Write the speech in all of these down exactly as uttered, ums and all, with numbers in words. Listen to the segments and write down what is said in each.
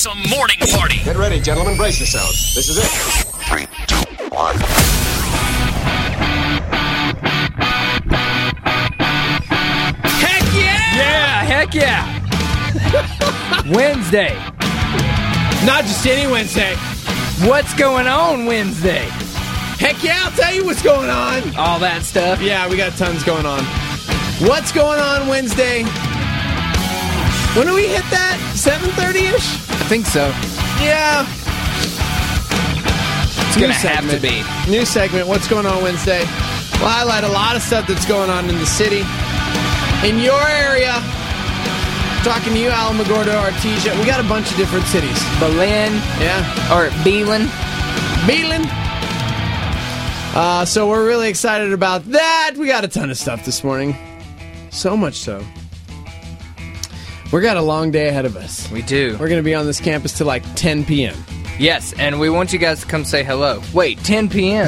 Awesome Morning Party. Get ready, gentlemen. Brace yourselves. This is it. Three, two, one. Heck yeah! Yeah, heck yeah. Wednesday. Not just any Wednesday. What's going on Wednesday? Heck yeah, I'll tell you what's going on. All that stuff. Yeah, we got tons going on. What's going on Wednesday? When do we hit that? seven thirty-ish? I think so. Yeah. It's going to have to be. New segment, what's going on Wednesday? We'll highlight a lot of stuff that's going on in the city. In your area. Talking to you, Alamogordo, Artesia. We got a bunch of different cities. Berlin. Yeah. Or Beelin. Beelin. Uh, so we're really excited about that. We got a ton of stuff this morning. So much so. We got a long day ahead of us. We do. We're going to be on this campus till like ten p.m. Yes, and we want you guys to come say hello. Wait, ten p.m.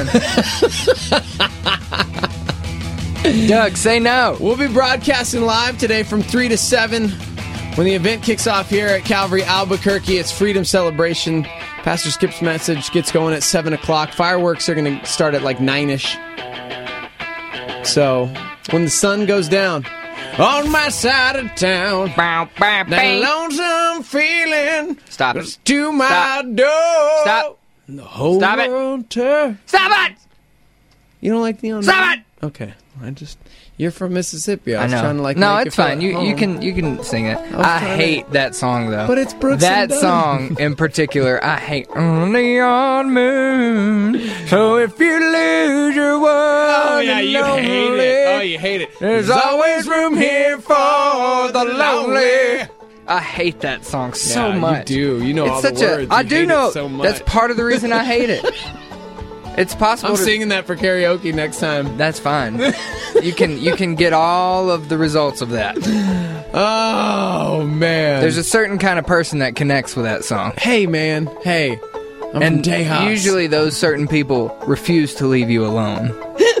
Doug, say no. We'll be broadcasting live today from three to seven when the event kicks off here at Calvary Albuquerque. It's Freedom Celebration. Pastor Skip's message gets going at seven o'clock. Fireworks are going to start at like nine-ish. So, when the sun goes down, on my side of town, Bow, bow, that bang. lonesome feeling Stop goes it. to my Stop. door. Stop. The whole Stop it. world turns. Stop it! You don't like Neon? Stop Man? it! Okay. I just... You're from Mississippi. I I was know. trying to like no, make it's feel fine. at You you home. can you can sing it. was I trying hate to- that song though. But it's Brooks That and Dunn. song in particular, I hate. Only on moon. So if you lose your world, Oh, yeah, you hate it. Oh, you hate it. There's always room here for the lonely. I hate that song so Yeah, you much. do. You know it's all the such words. A, I You do hate it know. so much. That's part of the reason I hate it. It's possible. I'm to, singing that for karaoke next time. That's fine. you can you can get all of the results of that. Oh, man. There's a certain kind of person that connects with that song. Hey, man. Hey. I'm And from Tejas. usually those certain people refuse to leave you alone.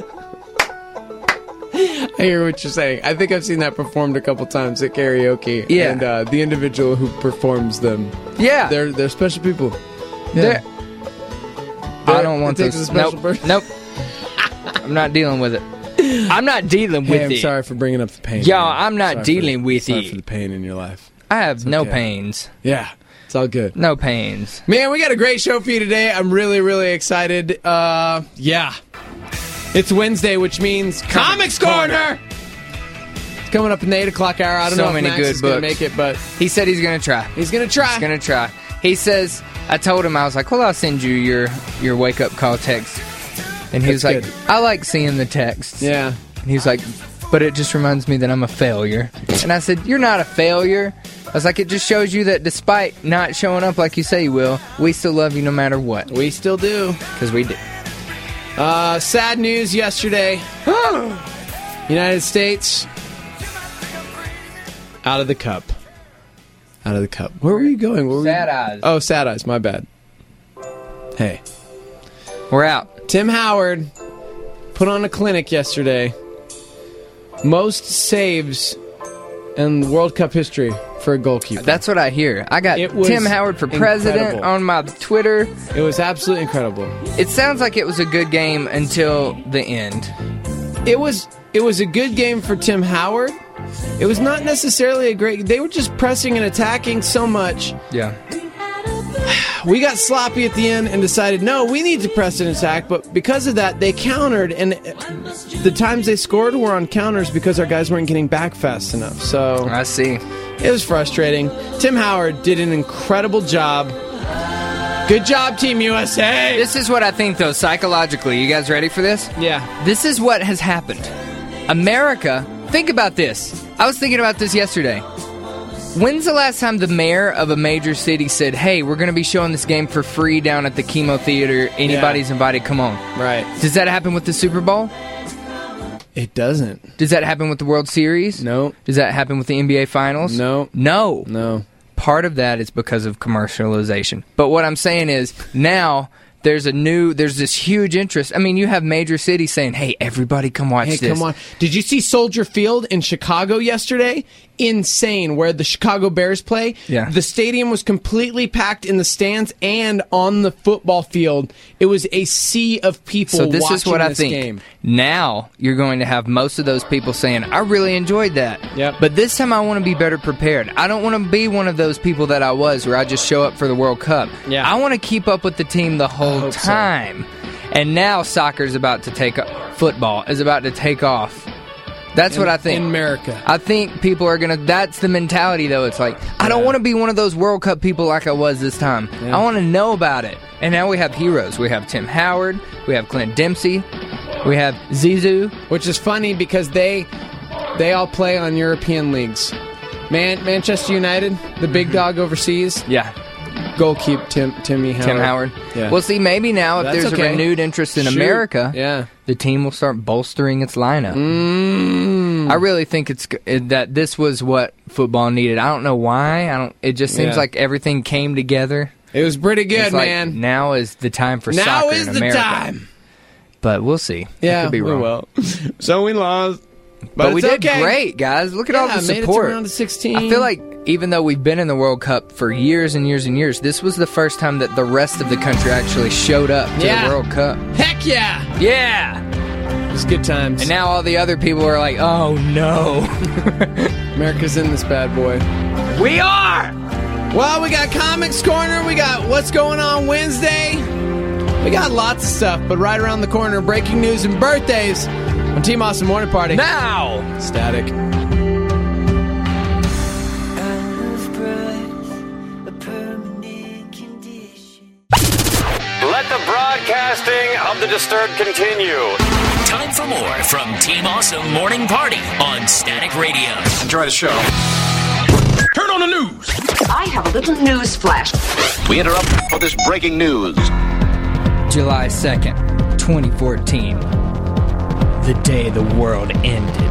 I hear what you're saying. I think I've seen that performed a couple times at karaoke. Yeah. And uh, the individual who performs them, Yeah. they're, they're special people. They're- I don't want it takes those. a special Nope. person. Nope. I'm not dealing with it. I'm not dealing with Hey, I'm it. sorry for bringing up the pain. Yo, man. I'm not Sorry dealing for, with sorry it. for the pain in your life. I have no okay. pains. Yeah. It's all good. No pains. Man, we got a great show for you today. I'm really, really excited. Uh, yeah. It's Wednesday, which means Comics Corner! It's coming up in the eight o'clock hour. I don't So know if many Max good is going to books. make it, but He said he's gonna try. he's going to try. He's gonna try. He says, I told him, I was like, well, I'll send you your, your wake up call text. And he was That's like, good. I like seeing the texts. Yeah. And he was like, but it just reminds me that I'm a failure. And I said, you're not a failure. I was like, it just shows you that despite not showing up like you say you will, we still love you no matter what. We still do. Because we did. Uh, sad news yesterday. United States out of the cup. Out of the cup. Where were you going? Where were Sad you? eyes. Oh, sad eyes. My bad. Hey. We're out. Tim Howard put on a clinic yesterday. Most saves in World Cup history for a goalkeeper. That's what I hear. I got It was Tim Howard for president incredible. on my Twitter. It was absolutely incredible. It sounds like it was a good game until the end. It was it was a good game for Tim Howard. It was not necessarily a great... They were just pressing and attacking so much. Yeah. We got sloppy at the end and decided, no, we need to press and attack. But because of that, they countered. And the times they scored were on counters because our guys weren't getting back fast enough. So I see. it was frustrating. Tim Howard did an incredible job. Good job, Team U S A. This is what I think, though, psychologically. You guys ready for this? Yeah. This is what has happened. America, think about this. I was thinking about this yesterday. When's the last time the mayor of a major city said, hey, we're going to be showing this game for free down at the Chemo Theater. Anybody's Yeah. invited, come on. Right. Does that happen with the Super Bowl? It doesn't. Does that happen with the World Series? No. Does that happen with the N B A Finals? No. No. No. Part of that is because of commercialization. But what I'm saying is, now there's a new, there's this huge interest. I mean, you have major cities saying, "Hey, everybody, come watch Hey, this." come on. Did you see Soldier Field in Chicago yesterday? Insane, where the Chicago Bears play. Yeah. The stadium was completely packed in the stands and on the football field. It was a sea of people So this watching is what I this think. game. Now you're going to have most of those people saying, "I really enjoyed that." Yep. But this time I want to be better prepared. I don't want to be one of those people that I was, where I just show up for the World Cup. Yeah. I want to keep up with the team the whole hope so. time. And now soccer's about to take football is about to take off. That's In- what I think. in America. I think people are going to... That's the mentality, though. It's like, I don't Yeah. want to be one of those World Cup people like I was this time. Yeah. I want to know about it. And now we have heroes. We have Tim Howard. We have Clint Dempsey. We have Zizou. Which is funny because they they all play on European leagues. Man, Manchester United, the big dog overseas, Yeah. goalkeeper Tim Timmy Howard. Tim Howard. Yeah. Well, see, maybe now if That's there's okay. a renewed interest in Shoot. America, Yeah. the team will start bolstering its lineup. Mm. I really think it's g- that this was what football needed. I don't know why. I don't. It just seems Yeah. like everything came together. It was pretty good, It's like, man. now is the time for Now soccer is in the America. time. But we'll see. I Yeah, could be we wrong. will. So we lost. But, But, we it's did okay. great, guys. Look at all Yeah, the made it to support. round of sixteen. I feel like even though we've been in the World Cup for years and years and years, this was the first time that the rest of the country actually showed up to Yeah. the World Cup. Heck yeah! Yeah. It was good times. And now all the other people are like, "Oh no, America's in this bad boy. we are." Well, we got Comics Corner. We got What's Going On Wednesday. We got lots of stuff, but right around the corner, breaking news and birthdays on Team Awesome Morning Party. Now. Static. Let the broadcasting of the disturbed continue. Time for more from Team Awesome Morning Party on Static Radio. Enjoy the show. Turn on the news. I have a little news flash. We interrupt for this breaking news. July second, twenty fourteen. The day the world ended.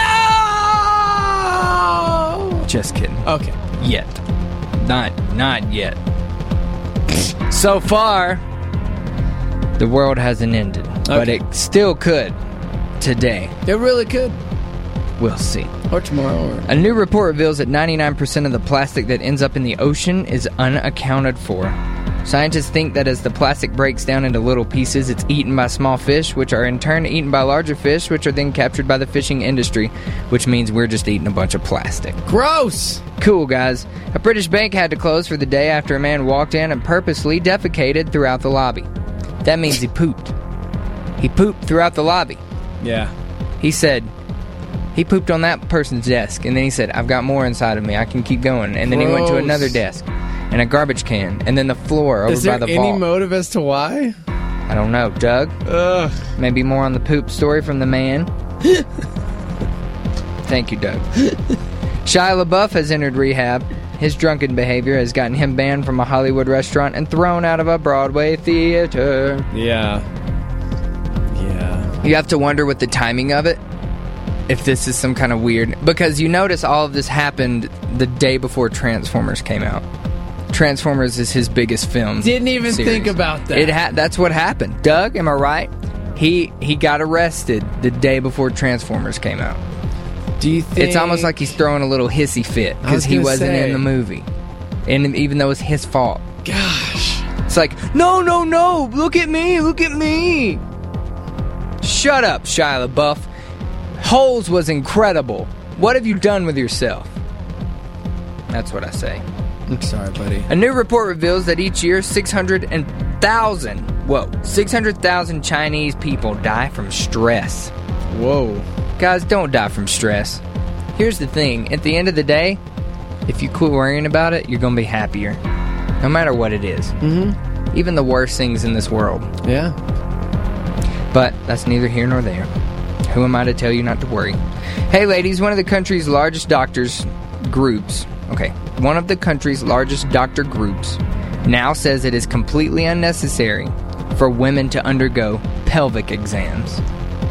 No! Just kidding. Okay. Yet. Not not yet. So far, the world hasn't ended. But Okay. it still could. Today. It really could. We'll see. Or tomorrow. Or... A new report reveals that ninety-nine percent of the plastic that ends up in the ocean is unaccounted for. Scientists think that as the plastic breaks down into little pieces, it's eaten by small fish, which are in turn eaten by larger fish, which are then captured by the fishing industry, which means we're just eating a bunch of plastic. Gross! Cool, guys. A British bank had to close for the day after a man walked in and purposely defecated throughout the lobby. That means he pooped. He pooped throughout the lobby. Yeah. He said, he pooped on that person's desk, and then he said, I've got more inside of me, I can keep going. And then he went to Gross. another desk, and a garbage can, and then the floor over Is there by the any vault. motive as to why? I don't know. Doug? Ugh. Maybe more on the poop story from the man? Thank you, Doug. Shia LaBeouf has entered rehab. His drunken behavior has gotten him banned from a Hollywood restaurant and thrown out of a Broadway theater. Yeah. Yeah. You have to wonder with the timing of it, if this is some kind of weird... Because you notice all of this happened the day before Transformers came out. Transformers is his biggest film. Didn't even series. think about that. It ha- That's what happened. Doug, am I right? He he got arrested the day before Transformers came out. Do you think... It's almost like he's throwing a little hissy fit I because was he gonna wasn't say. in the movie. And even though it's his fault. Gosh. It's like, no, no, no, look at me, look at me. Shut up, Shia LaBeouf. Holes was incredible. What have you done with yourself? That's what I say. I'm sorry, buddy. A new report reveals that each year six hundred thousand, whoa, six hundred thousand Chinese people die from stress. Whoa. Guys, don't die from stress. Here's the thing. At the end of the day, if you quit worrying about it, you're going to be happier. No matter what it is. Mm-hmm. Even the worst things in this world. Yeah. But that's neither here nor there. Who am I to tell you not to worry? Hey, ladies, one of the country's largest doctors groups, okay, one of the country's largest doctor groups now says it is completely unnecessary for women to undergo pelvic exams.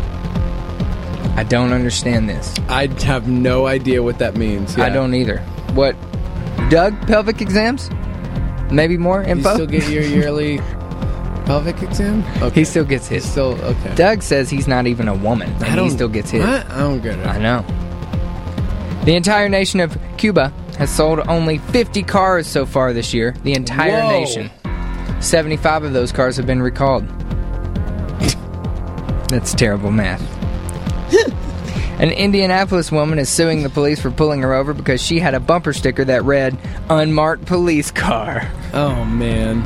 I don't understand this. I have no idea what that means. I Yeah. don't either. What? Doug, pelvic exams? Maybe more You info? still get your yearly pelvic exam? Okay. He still gets hit. Still, okay. Doug says he's not even a woman, and I don't, he still gets hit. What? I don't get it. I know. The entire nation of Cuba has sold only fifty cars so far this year. The entire Whoa. nation. seventy-five of those cars have been recalled. That's terrible math. An Indianapolis woman is suing the police for pulling her over because she had a bumper sticker that read, "Unmarked police car." Oh, man.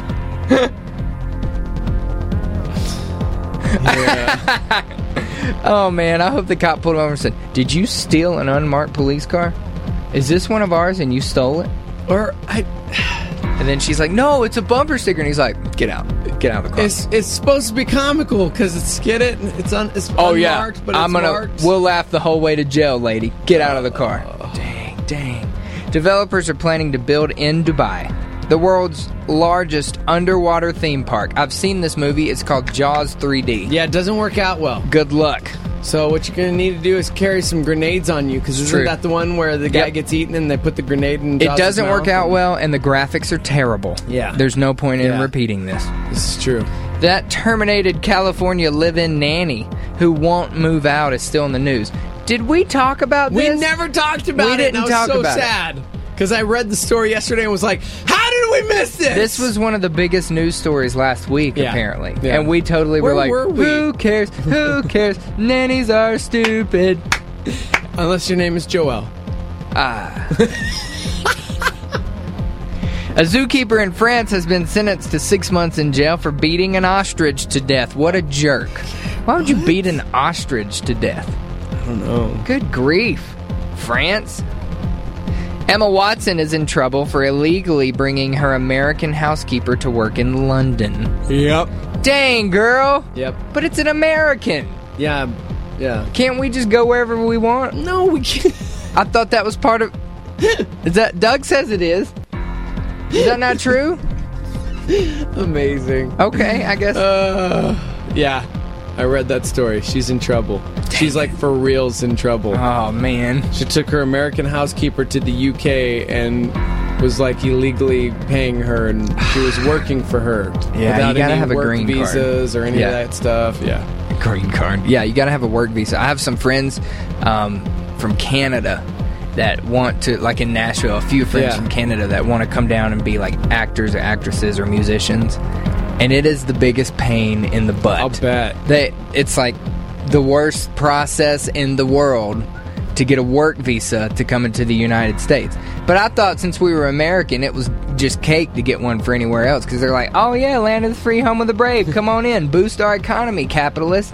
Yeah. Oh, man, I hope the cop pulled him over and said, "Did you steal an unmarked police car? Is this one of ours and you stole it?" Or, I... And then she's like, "No, it's a bumper sticker." And he's like, "Get out. Get out of the car." It's it's supposed to be comical because it's, get it? It's, un, it's oh, yeah. unmarked, but it's I'm gonna, marked. We'll laugh the whole way to jail, lady. Get out of the car. Oh. Dang, dang. Developers are planning to build in Dubai the world's largest underwater theme park. I've seen this movie. It's called Jaws three D. Yeah, it doesn't work out well. Good luck. So what you're going to need to do is carry some grenades on you, because isn't True. that the one where the guy Yep. gets eaten and they put the grenade in It Jaws' doesn't work mouth? out well, and the graphics are terrible. Yeah. There's no point in Yeah. repeating this. This is true. That terminated California live-in nanny who won't move out is still in the news. Did we talk about We this? never talked about We it. didn't and I was talk so about it. sad because I read the story yesterday and was like, "How did we miss this?" This was one of the biggest news stories last week, Yeah. apparently. Yeah. And we totally Where were like, were we? who cares? Who cares? Nannies are stupid. Unless your name is Joel. Ah. A zookeeper in France has been sentenced to six months in jail for beating an ostrich to death. What a jerk. Why would you beat an ostrich to death? I don't know. Good grief. France? Emma Watson is in trouble for illegally bringing her American housekeeper to work in London. Yep. Dang, girl. Yep. But it's an American. Yeah. Yeah. Can't we just go wherever we want? No, we can't. I thought that was part of... Is that... Doug says it is. Is that not true? Amazing. Okay, I guess. Uh, yeah. I read that story. She's in trouble. She's like for reals in trouble. Oh, man. She took her American housekeeper to the U K and was like illegally paying her, and she was working for her Yeah, without you gotta any have a work green card. visas or any Yeah. of that stuff. Yeah. Green card. Yeah, you gotta have a work visa. I have some friends um, from Canada that want to, like in Nashville, a few friends Yeah. from Canada that want to come down and be like actors or actresses or musicians. And it is the biggest pain in the butt. I'll bet. They, it's like the worst process in the world to get a work visa to come into the United States. But I thought since we were American, it was just cake to get one for anywhere else, because they're like, oh yeah, land of the free, home of the brave, come on in, boost our economy, capitalist.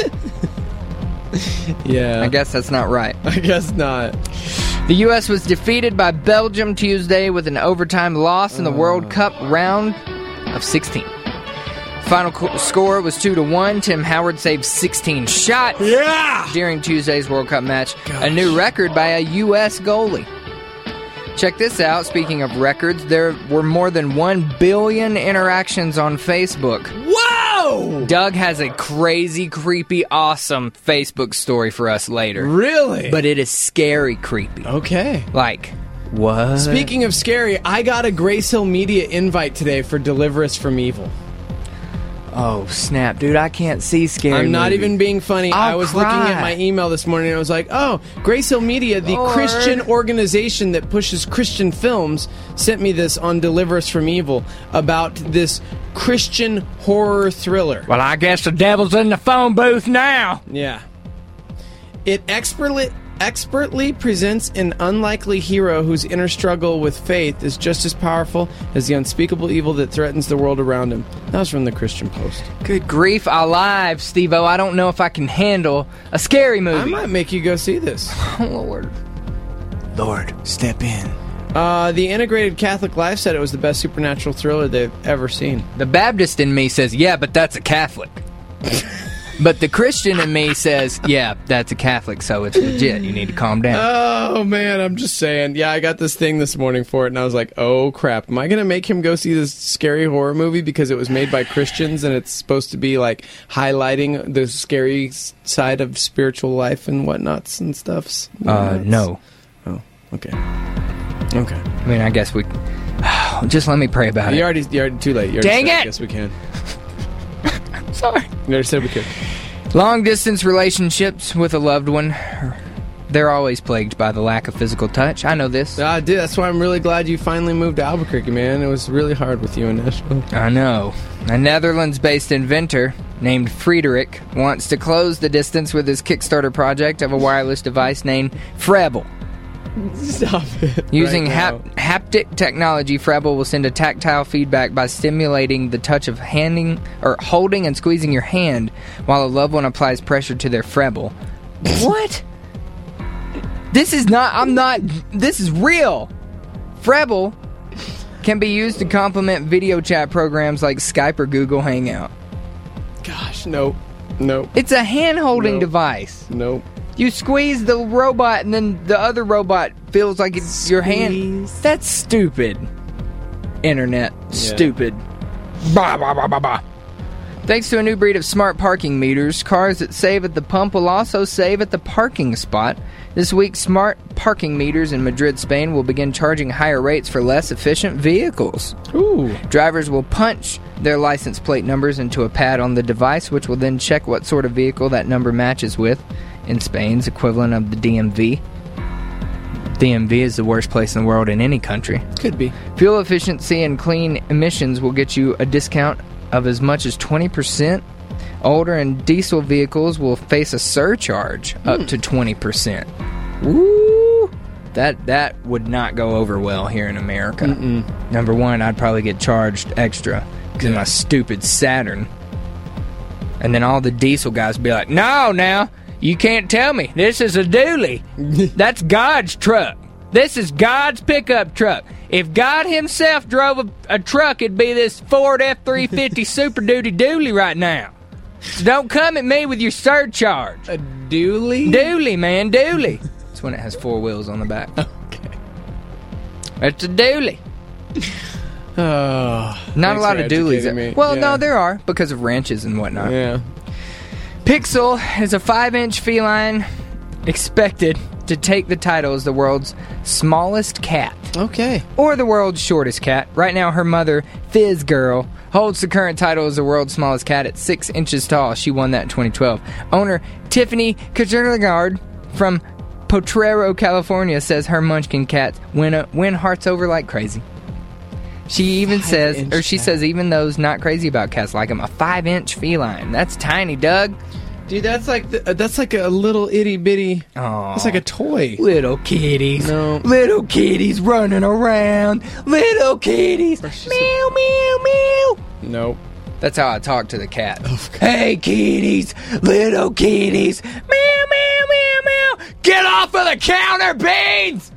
Yeah. I guess that's not right. I guess not. The U S was defeated by Belgium Tuesday with an overtime loss in the World Cup round of sixteen. Final co- score was two to one. Tim Howard saved sixteen shots Yeah. during Tuesday's World Cup match, a new record by a U S goalie. Check this out. Speaking of records, there were more than one billion interactions on Facebook. Whoa! Doug has a crazy, creepy, awesome Facebook story for us later. Really? But it is scary creepy. okay. Like, what? Speaking of scary, I got a Grace Hill Media invite today for Deliver Us from Evil. Oh, snap, dude, I can't see scary I'm not movies. even being funny. I'll I was cry. looking at my email this morning and I was like, oh, Grace Hill Media, the Lord. Christian organization that pushes Christian films, sent me this on Deliver Us from Evil about this Christian horror thriller. Well, I guess the devil's in the phone booth now. Yeah. It expertly expertly presents an unlikely hero whose inner struggle with faith is just as powerful as the unspeakable evil that threatens the world around him. That was from the Christian Post. Good grief alive, Steve-O. I don't know if I can handle a scary movie. I might make you go see this. Oh, Lord. Lord, step in. Uh, the Integrated Catholic Life said it was the best supernatural thriller they've ever seen. The Baptist in me says, yeah, but that's a Catholic. But the Christian in me says, yeah, that's a Catholic, so it's legit. You need to calm down. Oh, man, I'm just saying. Yeah, I got this thing this morning for it, and I was like, oh, crap. Am I going to make him go see this scary horror movie because it was made by Christians and it's supposed to be, like, highlighting the scary s- side of spiritual life and whatnots and stuffs? Uh, no. Oh, okay. Okay. I mean, I guess we... Just let me pray about You it. already, you're already too late. You already Dang said, it! I guess we can. Sorry. Never said we could. Long-distance relationships with a loved one, they're always plagued by the lack of physical touch. I know this. I did. That's why I'm really glad you finally moved to Albuquerque, man. It was really hard with you in Nashville. I know. A Netherlands-based inventor named Friedrich wants to close the distance with his Kickstarter project of a wireless device named Frebel. Stop it. Using right hap- haptic technology, Frebel will send a tactile feedback by stimulating the touch of handing or holding and squeezing your hand while a loved one applies pressure to their Frebel. What? This is not, I'm not, this is real. Frebel can be used to complement video chat programs like Skype or Google Hangout. Gosh, nope. Nope. It's a hand-holding Nope. device. Nope. You squeeze the robot and then the other robot feels like it's your hand. That's stupid. Internet. Stupid. Bah, bah, bah, bah, bah. Thanks to a new breed of smart parking meters, cars that save at the pump will also save at the parking spot. This week, smart parking meters in Madrid, Spain will begin charging higher rates for less efficient vehicles. Ooh. Drivers will punch their license plate numbers into a pad on the device, which will then check what sort of vehicle that number matches with. In Spain's equivalent of the D M V. D M V is the worst place in the world in any country. Could be. Fuel efficiency and clean emissions will get you a discount of as much as twenty percent. Older and diesel vehicles will face a surcharge up Mm. to twenty percent. Woo! That that would not go over well here in America. Mm-mm. Number one, I'd probably get charged extra because of my stupid Saturn. And then all the diesel guys would be like, no, now, you can't tell me. This is a dually. That's God's truck. This is God's pickup truck. If God himself drove a, a truck, it'd be this Ford F three fifty Super Duty dually right now. So don't come at me with your surcharge. A dually? Dually, man, dually. That's when it has four wheels on the back. Okay. It's a dually. Oh, Not a lot of dualies. educating me. Well, Yeah. no, there are because of wrenches and whatnot. Yeah. Pixel is a five-inch feline expected to take the title as the world's smallest cat. Okay. Or the world's shortest cat. Right now, her mother, Fizz Girl, holds the current title as the world's smallest cat at six inches tall. She won that in twenty twelve. Owner Tiffany Kajerligard from Potrero, California, says her Munchkin cats win, a, win hearts over like crazy. She even says, or she cat. says even those not crazy about cats like them, a five-inch feline. That's tiny, Doug. Dude, that's like the, uh, that's like a little itty bitty. Aw. That's like a toy. Little kitties. No. Little kitties running around. Little kitties. Meow, meow, meow. Nope. That's how I talk to the cat. Hey, kitties. Little kitties. Meow, meow, meow, meow. Get off of the counter, Beans!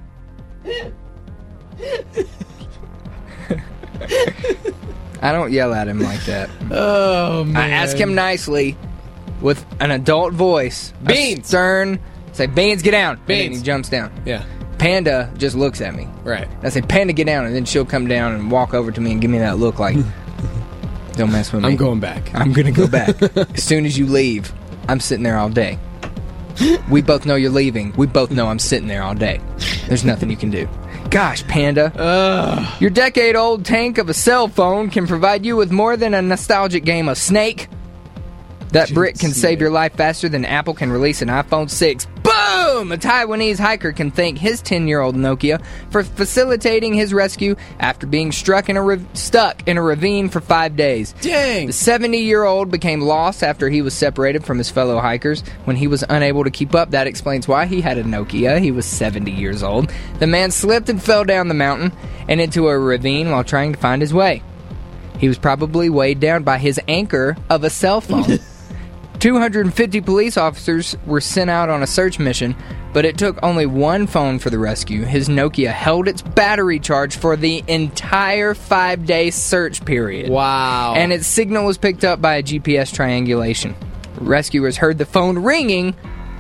I don't yell at him like that. Oh, man. I ask him nicely with an adult voice. Beans! A stern. Say, Beans, get down. And then Beans. he jumps down. Yeah. Panda just looks at me. Right. I say, Panda, get down. And then she'll come down and walk over to me and give me that look like, don't mess with me. I'm going back. I'm going to go back. As soon as you leave, I'm sitting there all day. We both know you're leaving. We both know I'm sitting there all day. There's nothing you can do. Gosh, Panda. Ugh. Your decade-old tank of a cell phone can provide you with more than a nostalgic game of Snake. That Dude, brick can Snake. save your life faster than Apple can release an iPhone six. Boom! A Taiwanese hiker can thank his ten-year-old Nokia for facilitating his rescue after being struck in a ra- stuck in a ravine for five days. Dang. The seventy-year-old became lost after he was separated from his fellow hikers when he was unable to keep up. That explains why he had a Nokia. He was seventy years old. The man slipped and fell down the mountain and into a ravine while trying to find his way. He was probably weighed down by his anchor of a cell phone. two hundred fifty police officers were sent out on a search mission, but it took only one phone for the rescue. His Nokia held its battery charge for the entire five-day search period. Wow. And its signal was picked up by a G P S triangulation. Rescuers heard the phone ringing.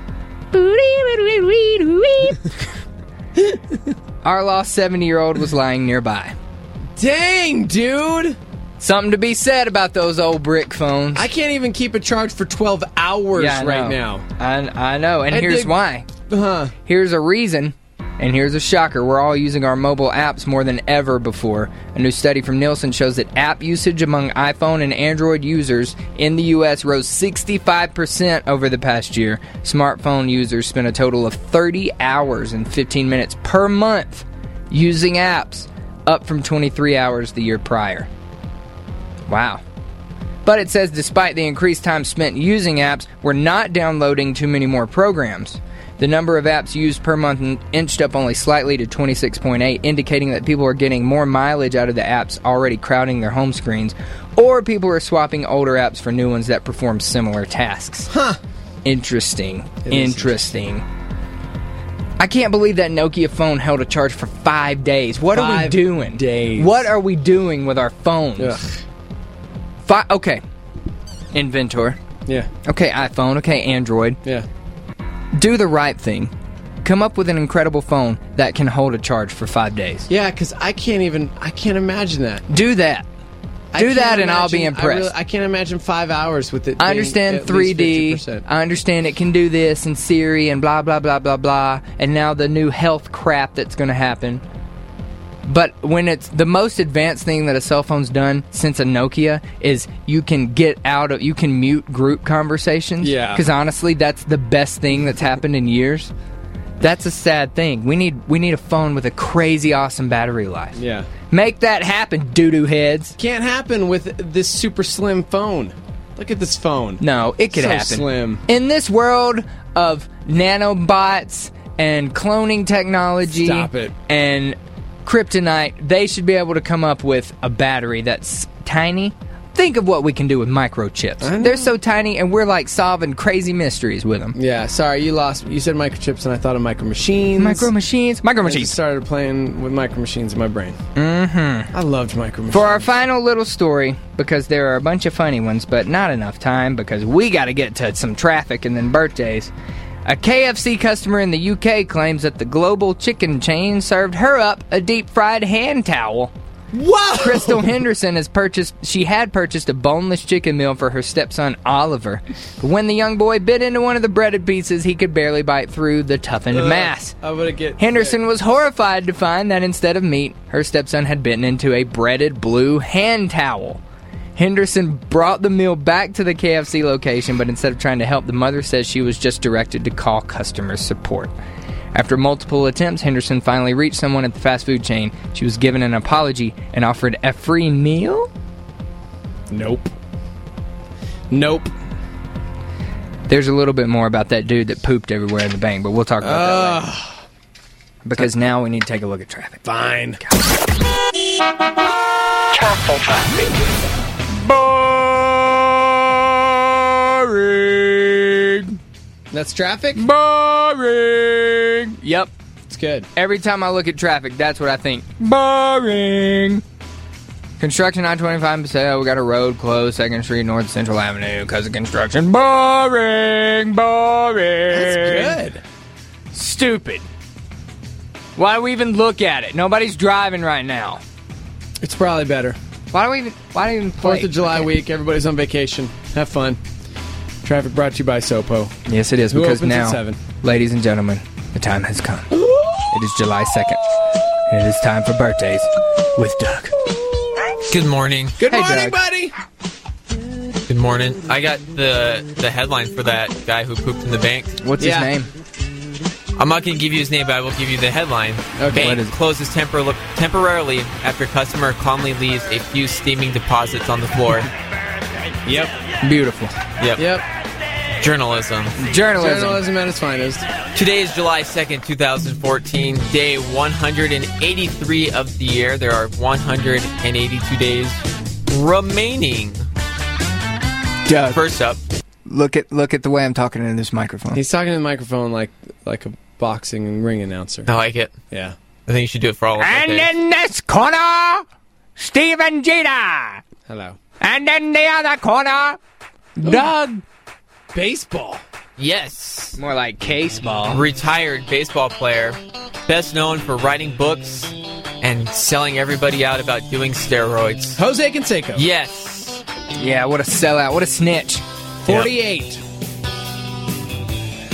Our lost seventy-year-old was lying nearby. Dang, dude. Something to be said about those old brick phones. I can't even keep a charge for twelve hours Yeah, I right know. now. I, I know, and I here's dig- why. Huh. Here's a reason. And here's a shocker. We're all using our mobile apps more than ever before. A new study from Nielsen shows that app usage among iPhone and Android users in the U S rose sixty-five percent over the past year. Smartphone users spent a total of thirty hours and fifteen minutes per month using apps, up from twenty-three hours the year prior. Wow. But it says despite the increased time spent using apps, we're not downloading too many more programs. The number of apps used per month inched up only slightly to twenty-six point eight, indicating that people are getting more mileage out of the apps already crowding their home screens, or people are swapping older apps for new ones that perform similar tasks. Huh. Interesting. Interesting. I can't believe that Nokia phone held a charge for five days. What Five are we doing? days. What are we doing with our phones? Ugh. Fi- okay. Inventor. Yeah. Okay, iPhone. Okay, Android. Yeah. Do the right thing. Come up with an incredible phone that can hold a charge for five days. Yeah, because I can't even, I can't imagine that. Do that. I Do can't that and I'll be imagine- I, impressed. really, I can't imagine five hours with it. I being understand at least three D. fifty percent. I understand it can do this and Siri and blah, blah, blah, blah, blah. And now the new health crap that's going to happen. But when it's the most advanced thing that a cell phone's done since a Nokia is you can get out of, you can mute group conversations. Yeah. Because honestly, that's the best thing that's happened in years. That's a sad thing. We need we need a phone with a crazy awesome battery life. Yeah. Make that happen, doo-doo heads. Can't happen with this super slim phone. Look at this phone. No, it could So happen. slim. In this world of nanobots and cloning technology Stop it. and kryptonite, they should be able to come up with a battery that's tiny. Think of what we can do with microchips. They're so tiny, and we're like solving crazy mysteries with them. Yeah, sorry, you lost. You said microchips, and I thought of micro machines. Micro machines, micro I machines. just started playing with micro machines in my brain. Mm-hmm. I loved micro machines. For our final little story, because there are a bunch of funny ones, but not enough time because we got to get to some traffic and then birthdays. A K F C customer in the U K claims that the global chicken chain served her up a deep-fried hand towel. Whoa! Crystal Henderson has purchased. She had purchased a boneless chicken meal for her stepson Oliver. But when the young boy bit into one of the breaded pieces, he could barely bite through the toughened Ugh, mass. I would get Henderson was horrified to find that instead of meat, her stepson had bitten into a breaded blue hand towel. Henderson brought the meal back to the K F C location, but instead of trying to help, the mother says she was just directed to call customer support. After multiple attempts, Henderson finally reached someone at the fast food chain. She was given an apology and offered a free meal? Nope. Nope. There's a little bit more about that dude that pooped everywhere in the bank, but we'll talk about that later. Because now we need to take a look at traffic. Fine. Boring. That's traffic? Boring. Yep. It's good. Every time I look at traffic, that's what I think. Boring. Construction I twenty-five say, oh, we got a road closed, second Street, North Central Avenue, because of construction. Boring. Boring. That's good. Stupid. Why do we even look at it? Nobody's driving right now. It's probably better. Why do we even, why do we even play? Fourth of July Okay. week, everybody's on vacation. Have fun. Traffic brought to you by Sopo. Yes, it is, Who because opens at now, seven? ladies and gentlemen, the time has come. It is July second, and it is time for birthdays with Doug. Good morning. Good Hey, morning, Doug. buddy. Good morning. I got the the headline for that guy who pooped in the bank. What's Yeah. his name? I'm not going to give you his name, but I will give you the headline. Okay. Bank What is it? closes tempor- temporarily after customer calmly leaves a few steaming deposits on the floor. Yep. Beautiful. Yep. Yep. Journalism. Journalism. Journalism at its finest. Today is July second, twenty fourteen, day one hundred eighty-three of the year. There are one hundred eighty-two days remaining. Doug, First up, look at look at the way I'm talking into this microphone. He's talking to the microphone like like a boxing and ring announcer. I like it. Yeah. I think you should do it for all of And birthdays. in this corner, Stephen Jeter. Hello. And in the other corner, Doug. Baseball. Yes. More like case ball. Retired baseball player, best known for writing books and selling everybody out about doing steroids. Jose Canseco. Yes. Yeah, what a sellout. What a snitch. forty-eight.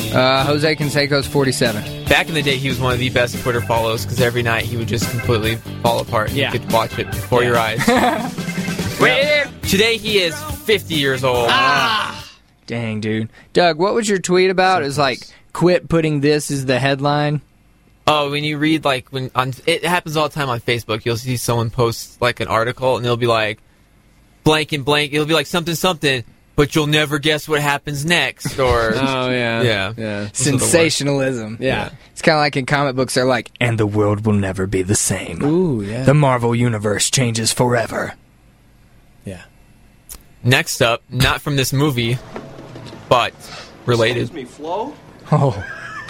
Uh, Jose Canseco's forty-seven. Back in the day, he was one of the best Twitter follows because every night he would just completely fall apart. Yeah. You could watch it before Yeah. your eyes. Wait, today he is fifty years old. Ah! Dang, dude. Doug, what was your tweet about? It was like, quit putting this as the headline. Oh, when you read, like, when on it happens all the time on Facebook, you'll see someone post, like, an article, and it'll be like, blank and blank. It'll be like something, something, but you'll never guess what happens next, or... Oh, yeah. Yeah. Yeah. Sensationalism. Yeah. It's kind of like in comic books, they're like, and the world will never be the same. Ooh, yeah. The Marvel Universe changes forever. Yeah. Next up, not from this movie, but related. Excuse me, Flo? Oh.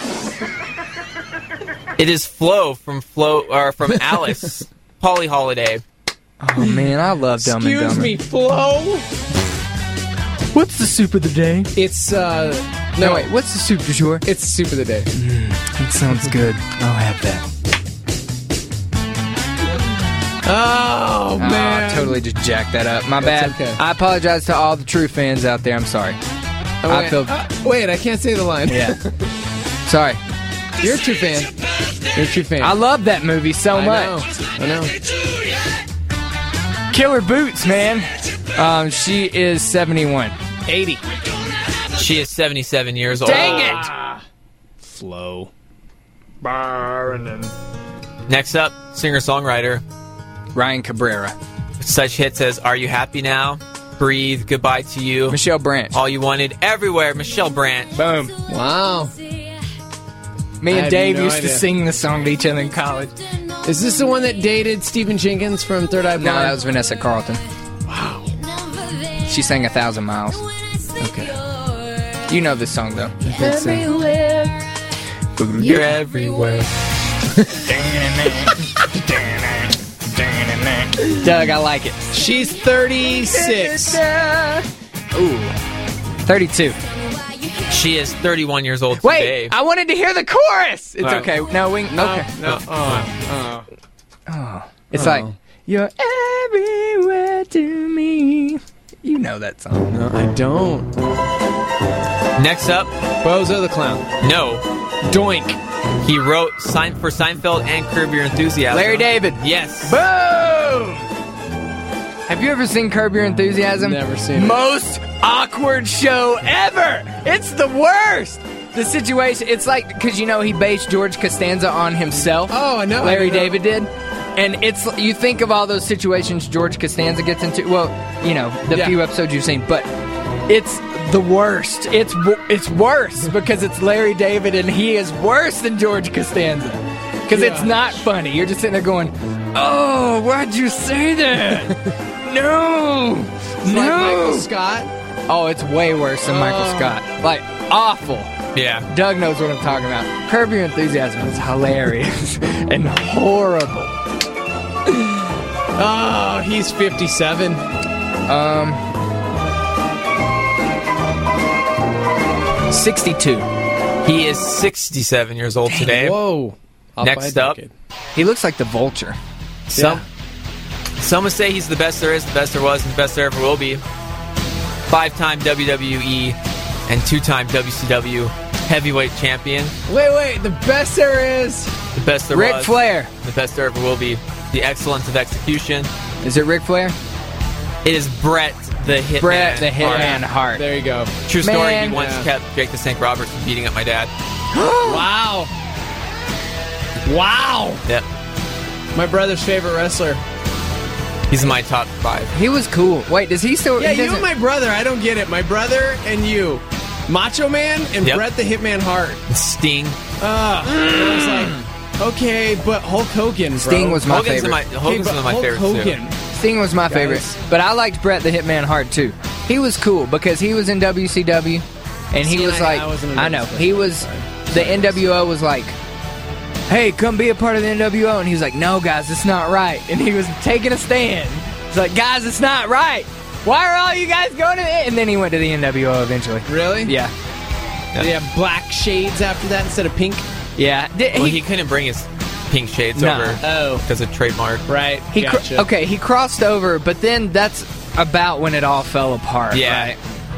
It is Flo from Flo or from Alice, Polly Holiday. Oh, man, I love Dumb and Excuse Dumber. me, Flo? What's the soup of the day? It's, uh... No, wait, what's the soup du jour? It's soup of the day. It sounds good. I'll have that. Oh, man. Oh, totally just jacked that up. My That's bad. okay. I apologize to all the true fans out there. I'm sorry. Oh, I wait, feel... uh, wait, I can't say the line. Yeah. Sorry. You're a true fan. You're a true fan. I love that movie so I much. know. I know. Killer Boots, man. Um, she is seventy-one. eighty. She is seventy-seven years old. Dang it! Flo. Next up, singer-songwriter. Ryan Cabrera. Such hits as Are You Happy Now? Breathe, Goodbye to You. Michelle Branch. All You Wanted, Everywhere, Michelle Branch. Boom. Wow. Me I and have Dave no used idea. to sing the song to each other in college. Is this the one that dated Stephen Jenkins from Third Eye Blind? No, that was Vanessa Carlton. Wow. She sang A Thousand Miles. Okay. You know this song, though. You're everywhere. Doug, I like it. She's thirty-six. Ooh. thirty-two. She is thirty-one years old Wait, today. I wanted to hear the chorus. It's All right. okay. No, we... No, Okay. no. Oh, oh. Oh. It's like, you're everywhere to me. You know that song. No, I don't. Next up, Bozo the Clown. no. Doink. He wrote Sein- for Seinfeld and Curb Your Enthusiasm. Larry David. Yes. Boom! Have you ever seen Curb Your Enthusiasm? Never seen it. Most awkward show ever! It's the worst! The situation, it's like, because you know he based George Costanza on himself. Oh, I know. Larry I know. David did. And it's, you think of all those situations George Costanza gets into, well, you know, the Yeah. few episodes you've seen, but it's the worst. It's wo- it's worse because it's Larry David and he is worse than George Costanza. Because it's Yeah. not funny. You're just sitting there going, oh, why'd you say that? No! It's no! like Michael Scott. Oh, it's way worse than Michael Oh. Scott. Like, awful. Yeah. Doug knows what I'm talking about. Curb Your Enthusiasm is hilarious and horrible. Oh, he's fifty-seven. Um, sixty-two. He is sixty-seven years old today. Whoa. Off Next by a up. decade. He looks like the Vulture. Some, some would say he's the best there is, the best there was, and the best there ever will be. Five-time W W E and two-time W C W heavyweight champion. Wait, wait. The best there is. The best there Ric was. Flair. The best there ever will be. The excellence of execution. Is it Ric Flair? It is Bret the Hitman. Brett the Hitman Hart. Hart. There you go. True story, Man. he once Yeah. kept Jake the Snake Roberts from beating up my dad. Wow. Wow. Yep. My brother's favorite wrestler. He's in my top five. He was cool. Wait, does he still... Yeah, he you doesn't- and my brother. I don't get it. My brother and you. Macho Man and Yep. Bret the Hitman Hart. Sting. Uh, it was like, okay, but Hulk Hogan, bro. Sting was my Hogan's favorite. my, Hogan's but one of my Hulk favorites Hogan. too. Sting was my favorite. But I liked Bret the Hitman Hart, too. He was cool because he was in W C W, and he See, was I- like... I wasn't in I know. W C W. He was... The N W O was like... Hey, come be a part of the N W O. And he was like, no, guys, it's not right. And he was taking a stand. He's like, guys, it's not right. Why are all you guys going to it? And then he went to the N W O eventually. Really? Yeah. Did he have black shades after that instead of pink? Yeah. Did, Well, he, he couldn't bring his pink shades No. over Oh. because of trademark. Right. he cr- gotcha. okay, he crossed over, but then that's about when it all fell apart. Yeah. Right?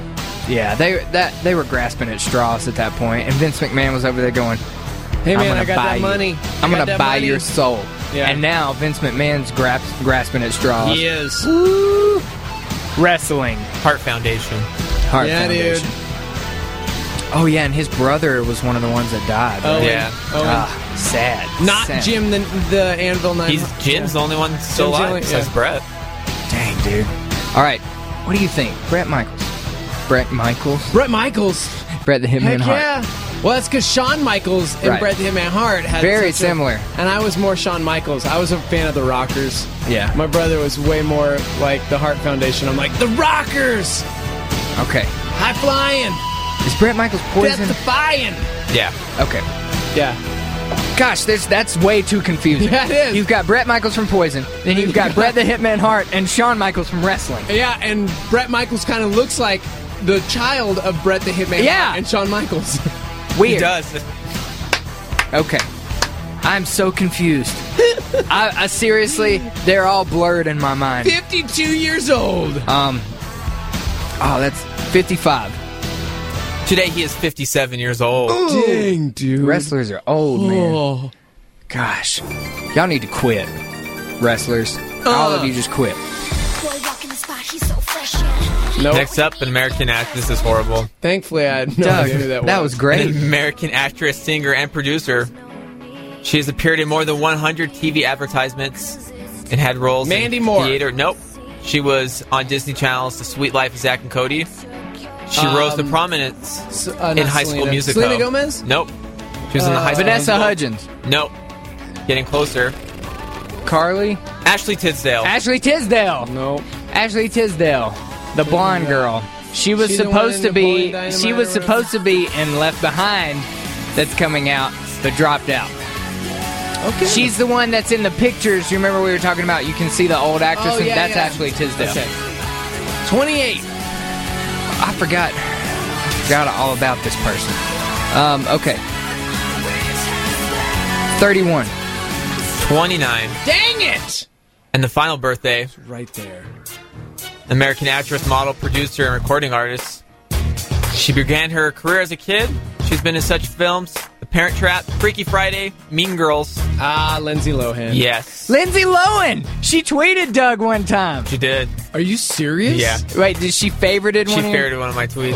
Yeah, they that they were grasping at straws at that point, and Vince McMahon was over there going, Hey I'm man, gonna I got buy that you. money. I'm I got gonna that buy money. your soul." Yeah. And now Vince McMahon's grasp, grasping at straws. He is. Woo! Wrestling. Heart Foundation. Heart Yeah, dude. Foundation. Oh yeah, and his brother was one of the ones that died. Oh right? Yeah. Oh, Ah, sad. not Sad. Jim, the the Anvil Nine. He's Jim's the only one still Jim's the alive only- besides yeah. Brett. Dang, dude. All right, what do you think, Brett Michaels? Brett Michaels. Brett Michaels. Brett the Hitman Heck Hart. yeah. Well, that's because Shawn Michaels and Right. Bret the Hitman Hart had Very such a- similar. and I was more Shawn Michaels. I was a fan of the Rockers. Yeah. My brother was way more like the Hart Foundation. I'm like, the Rockers! Okay. High flying! Is Brett Michaels poison? Death defying! Yeah. Okay. Yeah. Gosh, there's that's way too confusing. Yeah, it is. You've got Brett Michaels from Poison, then you've got Brett the Hitman Hart and Shawn Michaels from wrestling. Yeah, and Brett Michaels kind of looks like the child of Bret the Hitman Yeah. Hart and Shawn Michaels. Weird. He does. Okay. I'm so confused. I, I seriously, they're all blurred in my mind. fifty-two years old. Um. Oh, that's fifty-five. Today he is fifty-seven years old. Dang, dude. Wrestlers are old, man. Oh. Gosh, y'all need to quit. Wrestlers, all of you just quit. Nope. Next up, an American actress. This is horrible. Thankfully, I had no Doug, idea who that was. that was great. An American actress, singer, and producer. She has appeared in more than one hundred T V advertisements and had roles Mandy in Moore. theater. Nope. She was on Disney Channel's The Sweet Life of Zack and Cody. She Um, rose to prominence S- uh, in not High Selena. School Musical. Selena Gomez? Nope. She was in the Uh, High School Vanessa Musical. Hudgens, Nope. Getting closer. Carly, Ashley Tisdale. Ashley Tisdale, Nope. Ashley Tisdale, the blonde girl. She was She's the one supposed in to Napoleon be. Dynamite She was or whatever? supposed to be in Left Behind. That's coming out, but dropped out. Okay. She's the one that's in the pictures. You remember we were talking about? You can see the old actress. Oh, and yeah, that's yeah. Ashley Tisdale. Okay. twenty-eight. I forgot. Forgot all about this person. Um, okay. thirty-one. twenty-nine. Dang it! And the final birthday, Right there. American actress, model, producer, and recording artist. She began her career as a kid. She's been in such films: The Parent Trap, Freaky Friday, Mean Girls. Ah, Lindsay Lohan. Yes. Lindsay Lohan. She tweeted Doug one time. She did. Are you serious? Yeah. Wait, did she favorited She one? of your- favorited one of my tweets.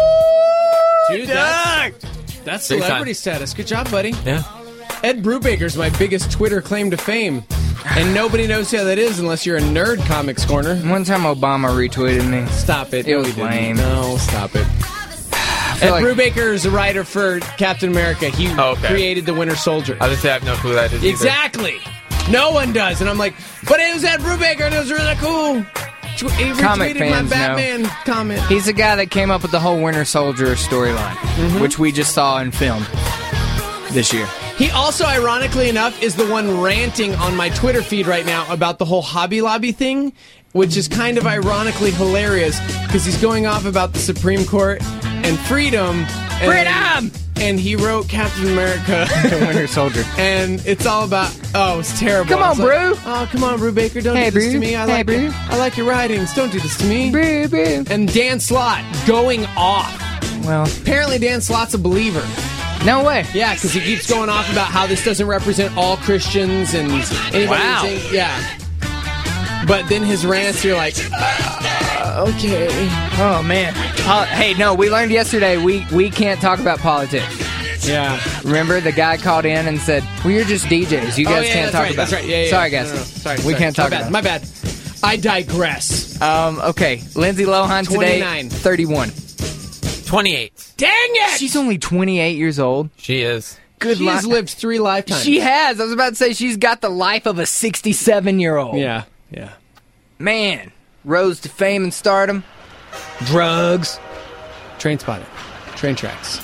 Dude, that's, that's Big celebrity time. status. Good job, buddy. Yeah. Ed Brubaker's my biggest Twitter claim to fame. And nobody knows who that is unless you're a nerd comics corner. One time Obama retweeted me. Stop it. It No, was he didn't. lame. No, stop it. feel Ed like- Brubaker is a writer for Captain America. He Oh, okay. created the Winter Soldier. I was gonna say I have no clue who that is. either. Exactly. No one does. And I'm like, but it was Ed Brubaker and it was really cool. Tw- He Comic retweeted my fans know. Batman comment. He's the guy that came up with the whole Winter Soldier storyline, Mm-hmm. which we just saw in film this year. He also, ironically enough, is the one ranting on my Twitter feed right now about the whole Hobby Lobby thing, which is kind of ironically hilarious because he's going off about the Supreme Court and freedom. And, Freedom! And he wrote Captain America. The Winter Soldier. And it's all about, oh, it's terrible. Come on, It's like, Brew. oh, come on, Brew Baker, don't Hey, do this Brew. to me. I Hey, like Brew. it. I like your writings. Don't do this to me. Brew, brew. And Dan Slott going off. Well, Apparently, Dan Slott's a believer. no way. Yeah, because he keeps going off about how this doesn't represent all Christians and anybody. Wow. Saying, yeah. But then his rants, you're like, uh, okay. Oh man. Uh, hey, no, we learned yesterday we we can't talk about politics. Yeah. Remember, the guy called in and said, "Well, you're just D Js. You Oh, guys yeah, can't that's talk right, about." That's right. Yeah, yeah. Sorry, No, guys. no, no. Sorry, we sorry. can't talk my about. bad. My bad. I digress. Um. Okay, Lindsay Lohan today, twenty-nine. thirty-one. twenty-eight. Dang it! She's only twenty-eight years old. She is. Good She has li- lived three lifetimes. She has. I was about to say she's got the life of a sixty-seven-year-old. Yeah. Yeah. Man, rose to fame and stardom. Drugs. Train spotting. Train tracks.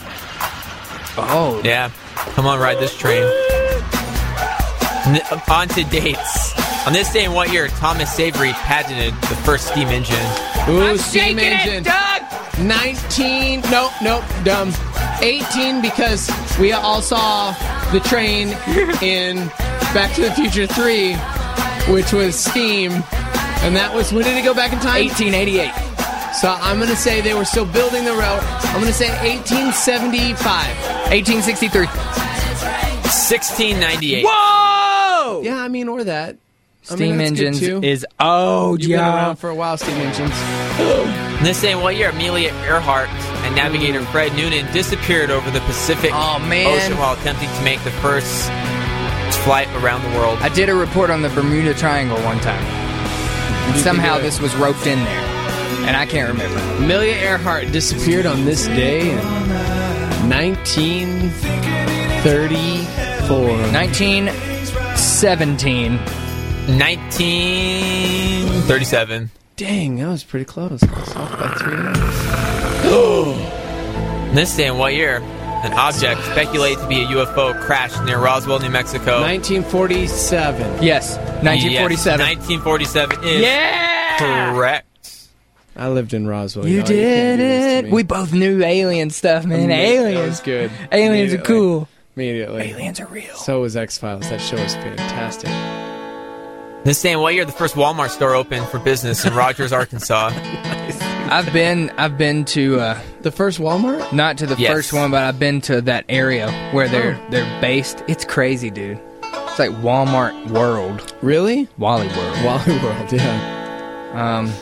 Oh, Yeah. Come on, ride this train. N- on to dates. On this day in what year, Thomas Savery patented the first steam engine? Ooh, steam shaking engine. it, Doug. nineteen. Nope, nope, dumb. eighteen because we all saw the train in Back to the Future three, which was steam. And that was, when did it go back in time? eighteen eighty-eight. So I'm going to say they were still building the railroad. I'm going to say eighteen seventy-five. eighteen sixty-three. sixteen ninety-eight. Whoa! Yeah, I mean, or that. I Steam mean, that's good, engines too. is oh You've been yeah. around for a while, steam engines. This same what year, Amelia Earhart and navigator Fred Noonan disappeared over the Pacific Oh, man. Ocean while attempting to make the first flight around the world. I did a report on the Bermuda Triangle one time. And somehow do it? this was roped in there, and I can't remember. Amelia Earhart disappeared on this day in nineteen thirty-four. nineteen seventeen. nineteen thirty-seven. Dang, that was pretty close. It's off by three hours. This day in what year? An object speculated to be a U F O crashed near Roswell, New Mexico. nineteen forty-seven. Yes, nineteen forty-seven. Yes, nineteen forty-seven is Yeah! correct. I lived in Roswell. You y'all. can't did do this to it. me. We both knew alien stuff, man. That Aliens. was good. Aliens are Immediately. cool. Immediately. Aliens are real. So was X-Files. That show was fantastic. This day in what year the first Walmart store opened for business in Rogers, Arkansas. I've been, I've been to, uh, The first Walmart? not to the Yes. first one, but I've been to that area where they're Oh. they're based. It's crazy, dude. It's like Walmart World, Really? Wally World. Wally World, yeah. Um,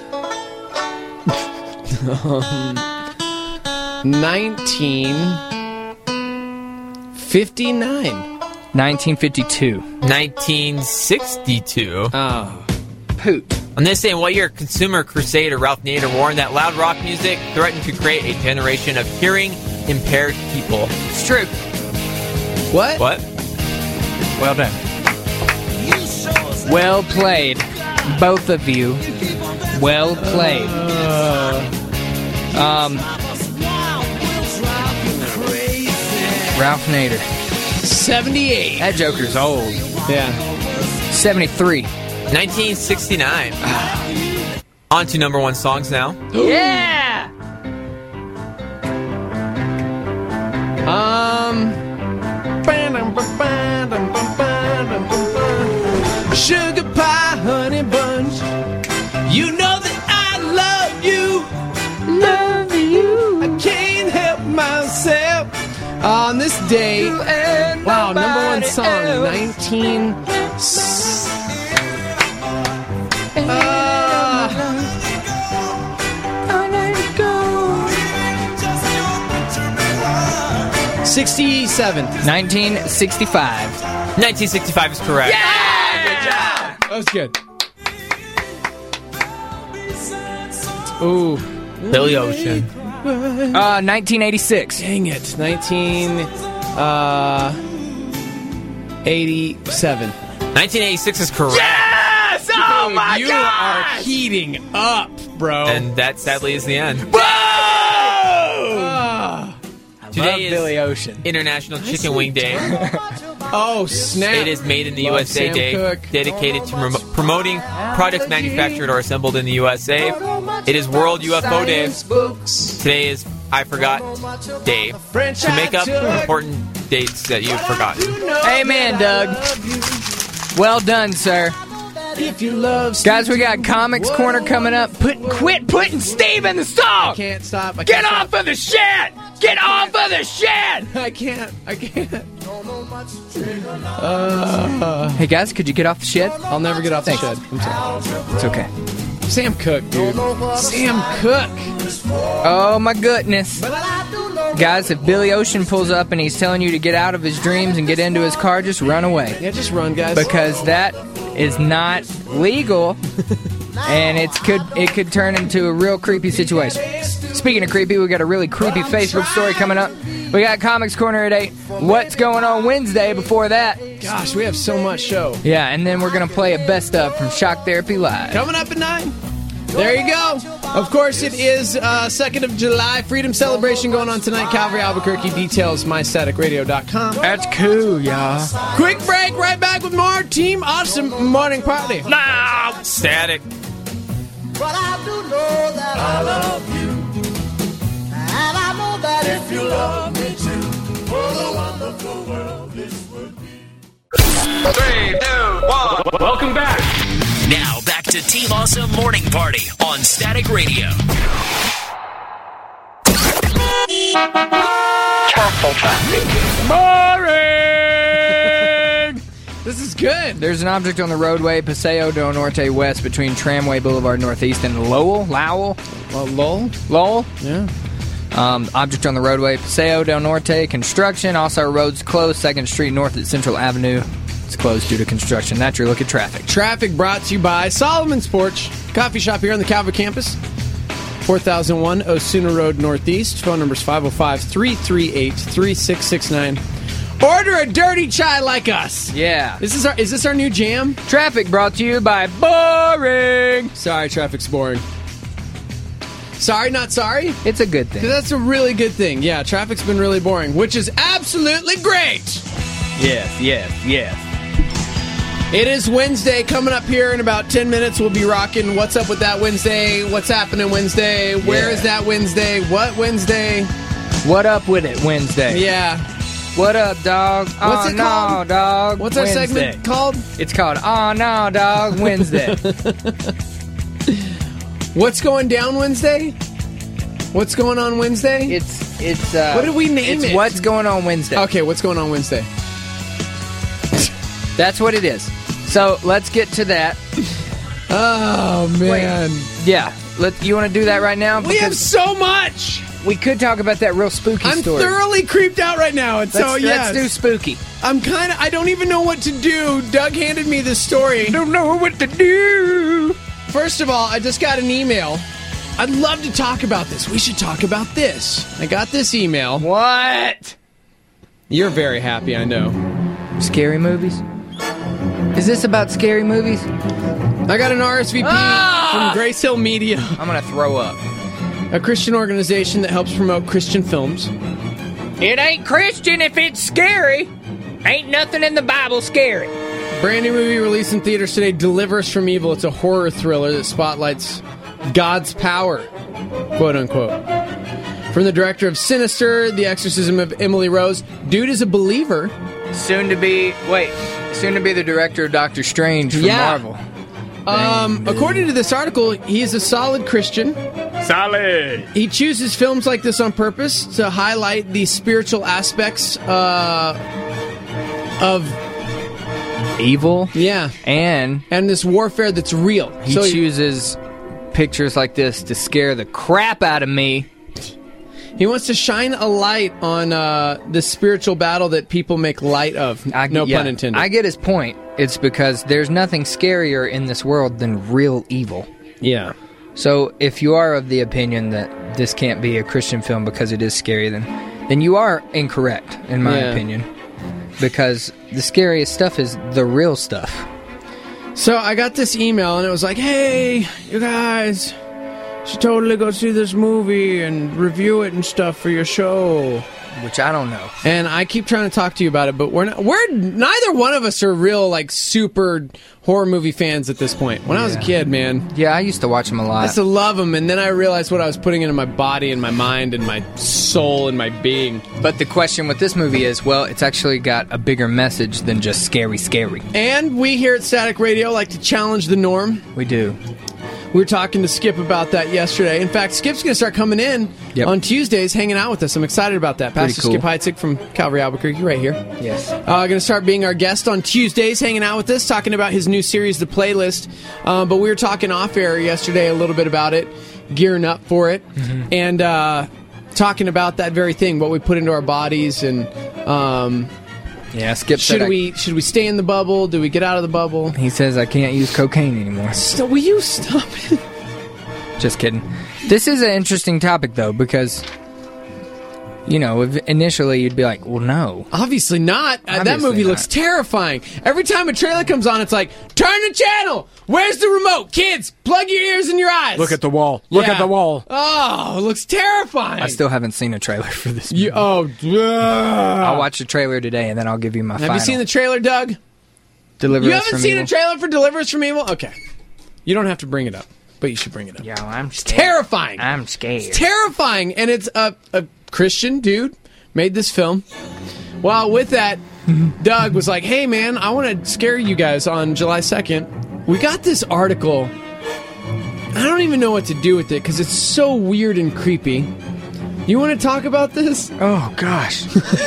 nineteen fifty-nine. nineteen fifty-two. nineteen sixty-two. Oh. Poot. On this day in what year consumer crusader Ralph Nader warned that loud rock music threatened to create a generation of hearing impaired people. It's true. What? What? Well done. Well played, both of you. Well played. Um, Ralph Nader. seventy-eight. That Joker's old. Yeah. seventy-three. nineteen sixty-nine. On to number one songs now. Yeah! Um. Sugar pie, honey bunch. You know that I love you. Love you. I can't help myself. On this day, wow, number one song, nineteen. Uh, sixty-seven. nineteen sixty-five. nineteen sixty-five is correct. That was good. Ooh. Billy Ocean. Uh, nineteen eighty-six. Dang it. nineteen eighty-seven. nineteen eighty-six is correct. Yes! Oh my you God! are heating up, bro. And that sadly is the end. Ah. Today is Billy Ocean. International Chicken Wing Day. Oh, snap. It is Made in the Love U S A Sam Day, Cooke. dedicated to rem- promoting products manufactured or assembled in the U S A. It is World U F O Day. Today is I Forgot Day. To make up important dates that you've forgotten. Amen, Doug. Well done, sir. If you love Guys, we got Comics Corner coming up. Put, quit putting Steve in the song! can't stop. I Get can't off of the shit! Get off of the shit! Stop. I can't. I can't. Hey guys, could you get off the shit? I'll never get off the Thanks. shed. I'm sorry. It's okay. Sam Cooke, dude. Sam Cooke. Oh my goodness. Guys, if Billy Ocean pulls up and he's telling you to get out of his dreams and get into his car, just run away. Yeah, just run, guys. Because that is not legal. And it's could it could turn into a real creepy situation. Speaking of creepy, we got a really creepy Facebook story coming up. We got Comics Corner at eight. What's going on Wednesday before that? Gosh, we have so much show. Yeah, and then we're going to play a best of from Shock Therapy Live. Coming up at nine. There you go. Of course, it is uh, second of July. Freedom celebration going on tonight. Calvary, Albuquerque. Details, my static radio dot com. That's cool, y'all. Quick break. Right back with more Team Awesome Morning Party. Nah, static. But I do know that I love you. And I know that if you love me too, what a wonderful world this would be. Three, two, one. Welcome back. Now back to Team Awesome Morning Party on Static Radio. Boring! This is good. There's an object on the roadway, Paseo del Norte West, between Tramway Boulevard Northeast and Lowell. Lowell? Uh, Lowell? Lowell? Yeah. Um, object on the roadway, Paseo del Norte, construction. Also, roads closed. second Street North at Central Avenue. It's closed due to construction. That's your look at traffic. Traffic brought to you by Solomon's Porch, coffee shop here on the Calvary campus. four thousand one Osuna Road Northeast. Phone number is five oh five, three three eight, three six six nine. Order a dirty chai like us. Yeah. This is our is this our new jam? Traffic brought to you by Boring. Sorry, traffic's boring. Sorry, not sorry? It's a good thing. 'Cause that's a really good thing. Yeah, traffic's been really boring, which is absolutely great. Yes, yes, yes. It is Wednesday. Coming up here in about ten minutes, we'll be rocking What's Up With That Wednesday? What's Happening Wednesday? Where Yeah. is that Wednesday? What Wednesday? What up with it, Wednesday? Yeah. What up, dog? What's oh, it no, called? dog. What's our Wednesday. segment called? It's called Oh No, Dog Wednesday. What's going down Wednesday? What's going on Wednesday? It's it's. Uh, What did we name it's it? What's going on Wednesday? Okay, what's going on Wednesday? That's what it is. So let's get to that. Oh man, Yeah, let you want to do that right now? we have Because so much. we could talk about that real spooky I'm story. thoroughly creeped out right now, and let's, so yes, let's do spooky. I'm kind of. I don't even know what to do. Doug handed me this story. Don't know what to do. First of all, I just got an email. I'd love to talk about this. We should talk about this. I got this email. What? You're very happy, I know. Scary movies? Is this about scary movies? I got an R S V P Ah! from Grace Hill Media, I'm gonna throw up. a Christian organization that helps promote Christian films. It ain't Christian if it's scary. Ain't nothing in the Bible scary. Brand new movie released in theaters today, Deliver Us from Evil. It's a horror thriller that spotlights God's power, quote unquote. From the director of Sinister, The Exorcism of Emily Rose. Dude is a believer. Soon to be, wait, soon to be the director of Doctor Strange from Yeah. Marvel. Um, according to this article, he is a solid Christian. Solid. He chooses films like this on purpose to highlight the spiritual aspects uh, of, Evil. yeah, And and this warfare that's real. he So chooses pictures like this to scare the crap out of me. he wants to shine a light on uh, the spiritual battle that people make light of. I, no yeah, pun intended. I get his point. It's because there's nothing scarier in this world than real evil. yeah. So if you are of the opinion that this can't be a Christian film because it is scary, then then you are incorrect, in my Yeah. opinion. Because the scariest stuff is the real stuff. So I got this email and it was like, hey, you guys should totally go see this movie and review it and stuff for your show. Which I don't know. And I keep trying to talk to you about it, but we're not, we're neither one of us are real like super horror movie fans at this point. When I was a Yeah. kid, man, Yeah, I used to watch them a I lot. used to love them, and then I realized what I was putting into my body and my mind and my soul and my being. But the question with this movie is, well, it's actually got a bigger message than just scary, scary. And we here at Static Radio like to challenge the norm. We do. We were talking to Skip about that yesterday. In fact, Skip's going to start coming in Yep. on Tuesdays, hanging out with us. I'm excited about that. Pretty Pastor cool. Skip Heitzig from Calvary Albuquerque, right here. Yes. Uh, going to start being our guest on Tuesdays, hanging out with us, talking about his new series, The Playlist. Uh, but we were talking off air yesterday a little bit about it, gearing up for it, Mm-hmm. and uh, talking about that very thing, what we put into our bodies, and um, Yeah, Skip should said I- we should we stay in the bubble? Do we get out of the bubble? He says I can't use cocaine anymore. So, will you stop it? Just kidding. This is an interesting topic, though, because, you know, if initially you'd be like, well, no. Obviously not. Uh, that Obviously movie not. looks terrifying. Every time a trailer comes on, it's like, turn the channel. Where's the remote? Kids, plug your ears and your eyes. Look at the wall. Look Yeah. at the wall. Oh, it looks terrifying. I still haven't seen a trailer for this. You, oh, I'll ugh. watch the trailer today, and then I'll give you my Have final. you seen the trailer, Doug? Deliver You Us haven't from seen Evil? a trailer for Deliver Us from Evil? Okay. You don't have to bring it up, but you should bring it up. Yo, I'm It's terrifying. I'm scared. It's terrifying, and it's a, a Christian dude made this film. Well, with that, Doug was like, hey, man, I want to scare you guys on July second. We got this article. I don't even know what to do with it because it's so weird and creepy. You want to talk about this? Oh, gosh.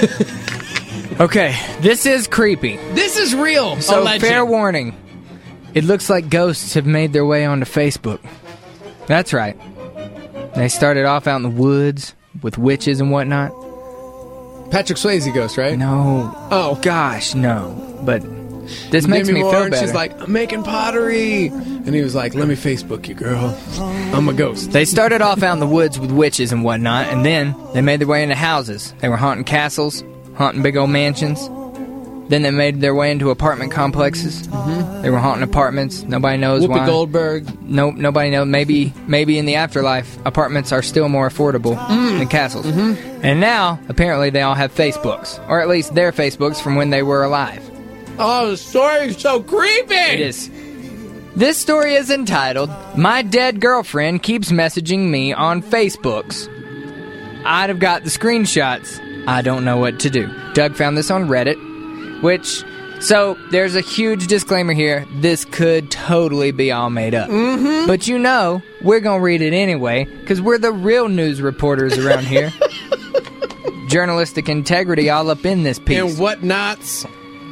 Okay, this is creepy. This is real. So, Alleged. fair warning. It looks like ghosts have made their way onto Facebook. That's right. They started off out in the woods with witches and whatnot. Patrick Swayze ghost, right? No. Oh. Gosh, no. But this makes Demi me Moore, feel and better. She's like, I'm making pottery. And he was like, let me Facebook you, girl. I'm a ghost. They started off out in the woods with witches and whatnot, and then they made their way into houses. They were haunting castles, haunting big old mansions. Then they made their way into apartment complexes. Mm-hmm. They were haunting apartments. Nobody knows Whoopi why. Goldberg. Nope, nobody knows. Maybe, maybe in the afterlife, apartments are still more affordable mm. than castles. Mm-hmm. And now, apparently, they all have Facebooks, or at least their Facebooks from when they were alive. Oh, the story's so creepy. It is. This story is entitled, My Dead Girlfriend Keeps Messaging Me on Facebooks. I'd have got the screenshots. I don't know what to do. Doug found this on Reddit, which, so there's a huge disclaimer here. This could totally be all made up. Mm-hmm. But you know, we're going to read it anyway, because we're the real news reporters around here. Journalistic integrity all up in this piece. And whatnots.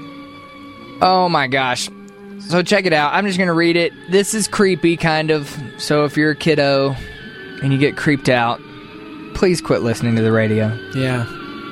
Oh my gosh. So check it out. I'm just going to read it. This is creepy, kind of. So if you're a kiddo and you get creeped out, please quit listening to the radio. Yeah.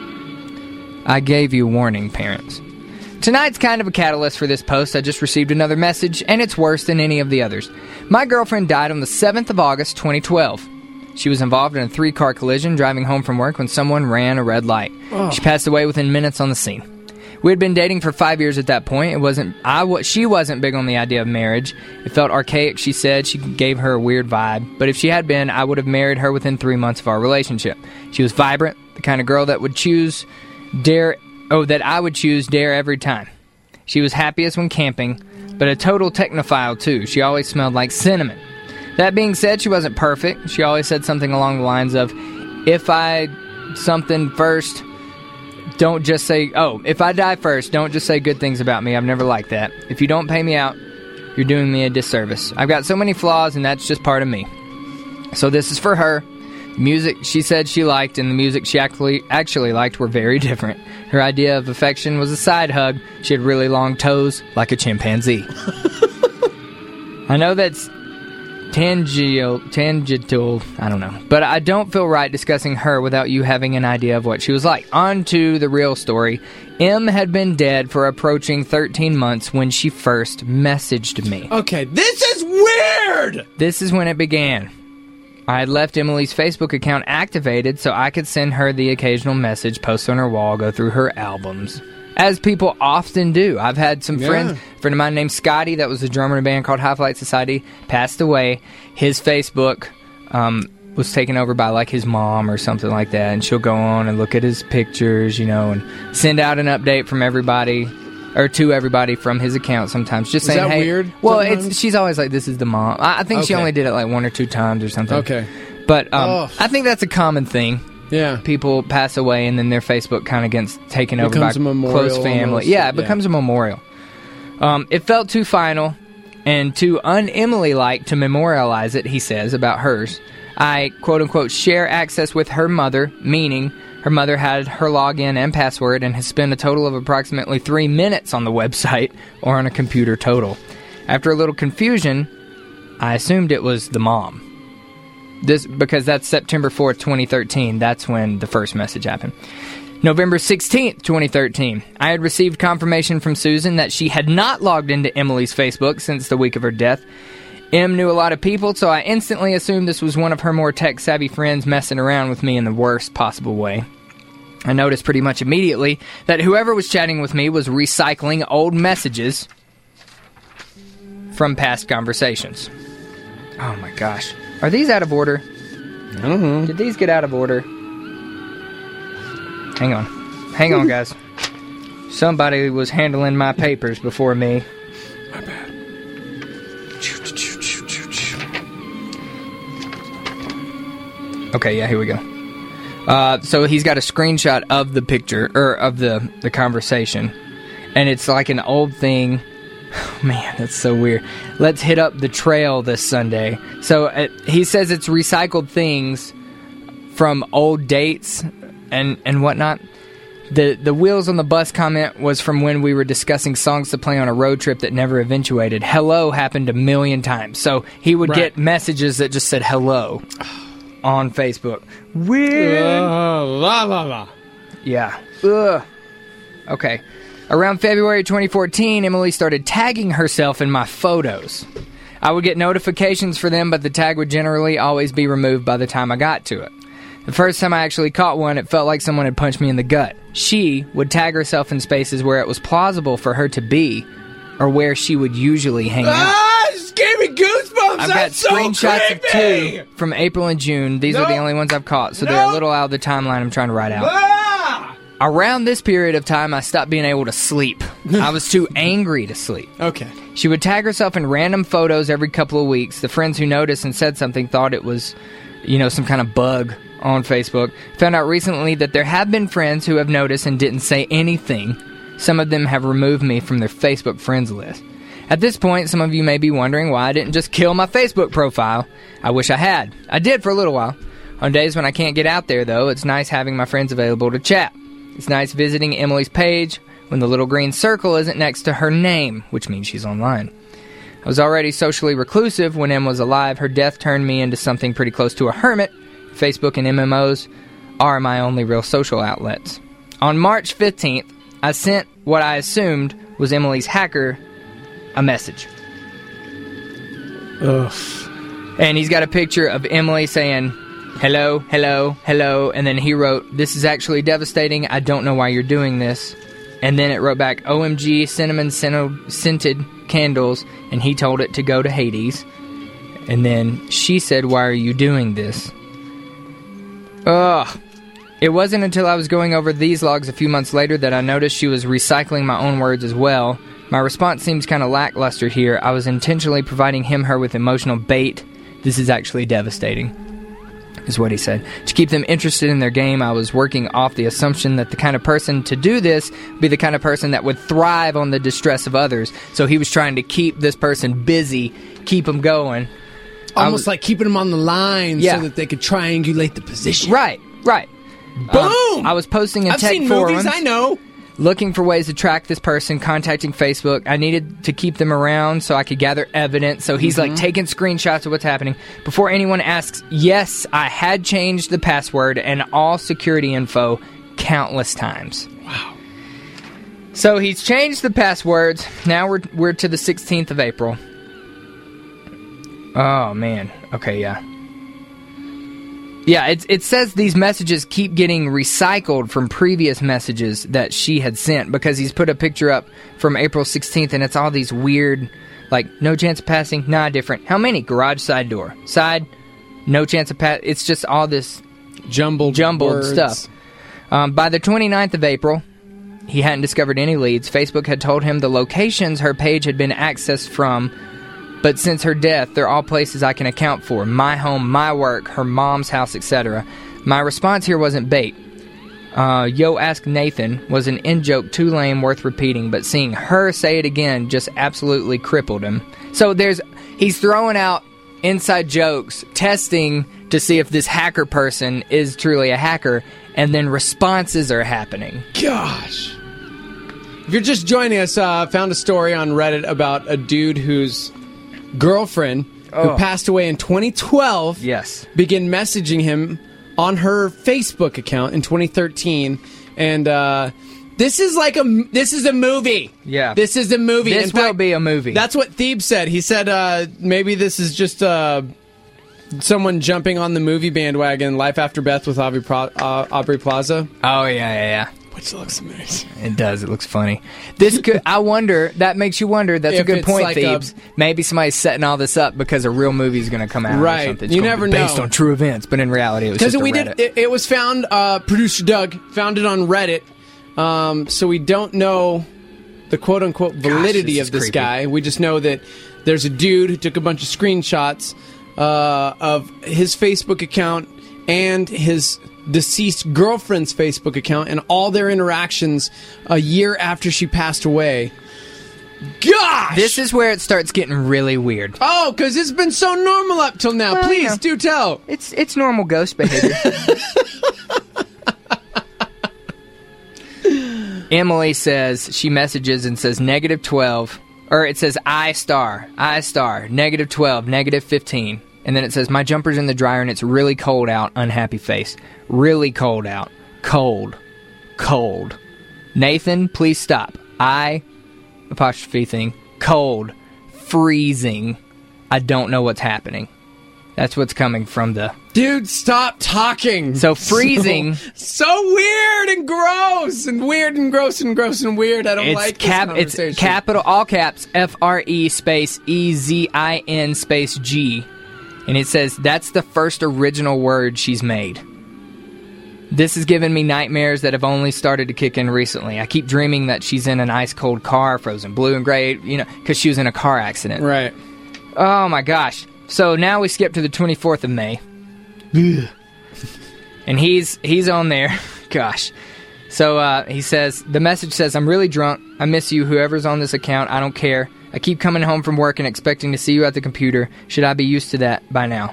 I gave you warning, parents. Tonight's kind of a catalyst for this post. I just received another message, and it's worse than any of the others. My girlfriend died on the seventh of August, twenty twelve. She was involved in a three-car collision driving home from work when someone ran a red light. Oh. She passed away within minutes on the scene. We had been dating for five years at that point. It wasn't. I. W- she wasn't big on the idea of marriage. It felt archaic, she said. She gave her a weird vibe. But if she had been, I would have married her within three months of our relationship. She was vibrant, the kind of girl that would choose dare. Oh, that I would choose dare every time. She was happiest when camping, but a total technophile too. She always smelled like cinnamon. That being said, she wasn't perfect. She always said something along the lines of, if I something first, don't just say, oh, if I die first, don't just say good things about me. I've never liked that. If you don't pay me out, you're doing me a disservice. I've got so many flaws, and that's just part of me. So this is for her. Music she said she liked and the music she actually actually liked were very different. Her idea of affection was a side hug. She had really long toes, like a chimpanzee. I know that's tangential, tangential, I don't know. But I don't feel right discussing her without you having an idea of what she was like. On to the real story. M had been dead for approaching thirteen months when she first messaged me. Okay, this is weird! This is when it began. I had left Emily's Facebook account activated so I could send her the occasional message, post on her wall, go through her albums. As people often do. I've had some Yeah. friends, a friend of mine named Scotty, that was a drummer in a band called High Flight Society, passed away. His Facebook um, was taken over by like his mom or something like that, and she'll go on and look at his pictures, you know, and send out an update from everybody, or to everybody from his account sometimes. Just Is saying, that hey, weird well, sometimes? it's she's always like, this is the mom. I, I think she Okay. only did it like one or two times or something. Okay. But um, Oh. I think that's a common thing. Yeah. People pass away and then their Facebook kind of gets taken over Becomes by a memorial close family. almost. Yeah, it Yeah. becomes a memorial. Um, it felt too final and too un-Emily-like to memorialize it, he says, about hers. I, quote-unquote, share access with her mother, meaning her mother had her login and password and has spent a total of approximately three minutes on the website or on a computer total. After a little confusion, I assumed it was the mom. This because that's September fourth, twenty thirteen. That's when the first message happened. November sixteenth, twenty thirteen. I had received confirmation from Susan that she had not logged into Emily's Facebook since the week of her death. Em knew a lot of people, so I instantly assumed this was one of her more tech-savvy friends messing around with me in the worst possible way. I noticed pretty much immediately that whoever was chatting with me was recycling old messages from past conversations. Oh my gosh. Are these out of order? I don't know. Did these get out of order? Hang on. Hang on, guys. Somebody was handling my papers before me. My bad. Okay, yeah, here we go. Uh, so he's got a screenshot of the picture, or of the, the conversation. And it's like an old thing man, that's so weird. Let's hit up the trail this Sunday. So uh, he says it's recycled things from old dates and, and whatnot. The the wheels on the bus comment was from when we were discussing songs to play on a road trip that never eventuated. Hello happened a million times. So he would Right. get messages that just said hello on Facebook. Weird. Uh, la la la. Yeah. Ugh. Okay. Around February twenty fourteen, Emily started tagging herself in my photos. I would get notifications for them, but the tag would generally always be removed by the time I got to it. The first time I actually caught one, it felt like someone had punched me in the gut. She would tag herself in spaces where it was plausible for her to be, or where she would usually hang out. Ah, just gave me goosebumps. I've got That's so screenshots of creepy. two from April and June. These are the Nope. only ones I've caught, so they're a Nope. little out of the timeline I'm trying to write out. Ah! Around this period of time, I stopped being able to sleep. I was too angry to sleep. Okay. She would tag herself in random photos every couple of weeks. The friends who noticed and said something thought it was, you know, some kind of bug on Facebook. Found out recently that there have been friends who have noticed and didn't say anything. Some of them have removed me from their Facebook friends list. At this point, some of you may be wondering why I didn't just kill my Facebook profile. I wish I had. I did for a little while. On days when I can't get out there, though, it's nice having my friends available to chat. It's nice visiting Emily's page when the little green circle isn't next to her name, which means she's online. I was already socially reclusive when Em was alive. Her death turned me into something pretty close to a hermit. Facebook and M M Os are my only real social outlets. On March fifteenth, I sent what I assumed was Emily's hacker a message. Ugh. And he's got a picture of Emily saying, hello, hello, hello, and then he wrote, this is actually devastating. I don't know why you're doing this. And then it wrote back, O M G, cinnamon scented candles, and he told it to go to Hades. And then she said, why are you doing this? Ugh. It wasn't until I was going over these logs a few months later that I noticed she was recycling my own words as well. My response seems kind of lackluster here. I was intentionally providing him her with emotional bait. This is actually devastating, is what he said. To keep them interested in their game, I was working off the assumption that the kind of person to do this would be the kind of person that would thrive on the distress of others. So he was trying to keep this person busy, keep them going. Almost was, like keeping them on the line yeah. so that they could triangulate the position. Right, right. Boom! Um, I was posting in I've tech seen forums, movies, I know. looking for ways to track this person, contacting Facebook. I needed to keep them around so I could gather evidence. So he's Mm-hmm. like taking screenshots of what's happening. Before anyone asks, yes, I had changed the password and all security info countless times. Wow. So he's changed the passwords. Now we're we're to the sixteenth of April. Oh, man. Okay, yeah. Yeah, it, it says these messages keep getting recycled from previous messages that she had sent because he's put a picture up from April sixteenth and it's all these weird, like, no chance of passing, nah, different. How many? Garage side door. Side, no chance of pass. It's just all this Jumbled, jumbled words. stuff. Um, by the twenty-ninth of April, he hadn't discovered any leads. Facebook had told him the locations her page had been accessed from, but since her death, they're all places I can account for. My home, my work, her mom's house, et cetera. My response here wasn't bait. Uh, Yo Ask Nathan was an in-joke too lame, worth repeating, but seeing her say it again just absolutely crippled him. So there's he's throwing out inside jokes, testing to see if this hacker person is truly a hacker, and then responses are happening. Gosh. If you're just joining us, uh, found a story on Reddit about a dude whose girlfriend, Oh. who passed away in twenty twelve, Yes. began messaging him on her Facebook account in twenty thirteen, and uh, this is like a this is a movie. Yeah. This is a movie. This In will fact, be a movie. That's what Thebes said. He said uh, maybe this is just uh, someone jumping on the movie bandwagon, Life After Beth with Aubrey, Pro- uh, Aubrey Plaza. Oh, yeah, yeah, yeah. Which looks amazing. It does. It looks funny. This could. I wonder. That makes you wonder. That's a If good it's point, like Thebes. a- Maybe somebody's setting all this up because a real movie is going to come out. Right. Or something. It's You gonna never be based know. on true events, but in reality, it was Because just a we Reddit. did, it, it was found. Uh, producer Doug found it on Reddit, um, so we don't know the quote unquote validity this of is this creepy. guy. We just know that there's a dude who took a bunch of screenshots uh, of his Facebook account and his deceased girlfriend's Facebook account and all their interactions a year after she passed away. gosh! This is where it starts getting really weird. Oh, because it's been so normal up till now. Well, Please, you know, do tell. It's it's normal ghost behavior. Emily says, she messages and says negative twelve, or it says I star, I star, negative twelve, negative fifteen. And then it says, my jumper's in the dryer and it's really cold out, unhappy face. Really cold out. Cold. Cold. Nathan, please stop. I, apostrophe thing, cold. Freezing. I don't know what's happening. That's what's coming from the... Dude, stop talking. So freezing... So, so weird and gross and weird and gross and gross and weird. I don't it's like cap, this conversation. It's capital, all caps, F R E space E Z I N space G. And it says, that's the first original word she's made. This has given me nightmares that have only started to kick in recently. I keep dreaming that she's in an ice-cold car, frozen blue and gray, you know, because she was in a car accident. Right. Oh, my gosh. So now we skip to the twenty-fourth of May. And he's he's on there. Gosh. So uh, he says, the message says, I'm really drunk. I miss you, whoever's on this account. I don't care. I keep coming home from work and expecting to see you at the computer. Should I be used to that by now?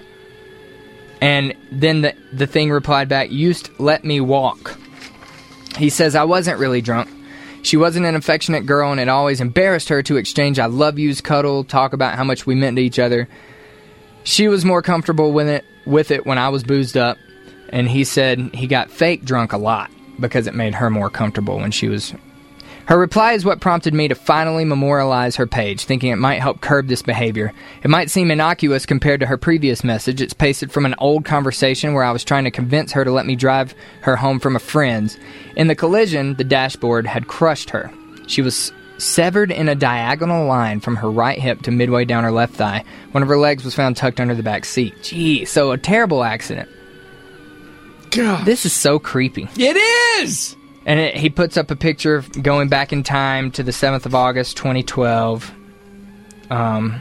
And then the, the thing replied back, used let me walk. He says, I wasn't really drunk. She wasn't an affectionate girl, and it always embarrassed her to exchange I love yous, cuddle, talk about how much we meant to each other. She was more comfortable with it, with it when I was boozed up. And he said he got fake drunk a lot because it made her more comfortable when she was... Her reply is what prompted me to finally memorialize her page, thinking it might help curb this behavior. It might seem innocuous compared to her previous message. It's pasted from an old conversation where I was trying to convince her to let me drive her home from a friend's. In the collision, the dashboard had crushed her. She was severed in a diagonal line from her right hip to midway down her left thigh. One of her legs was found tucked under the back seat. Gee, so a terrible accident. God. This is so creepy. It is! And it, he puts up a picture of going back in time to the seventh of August, twenty twelve. Um,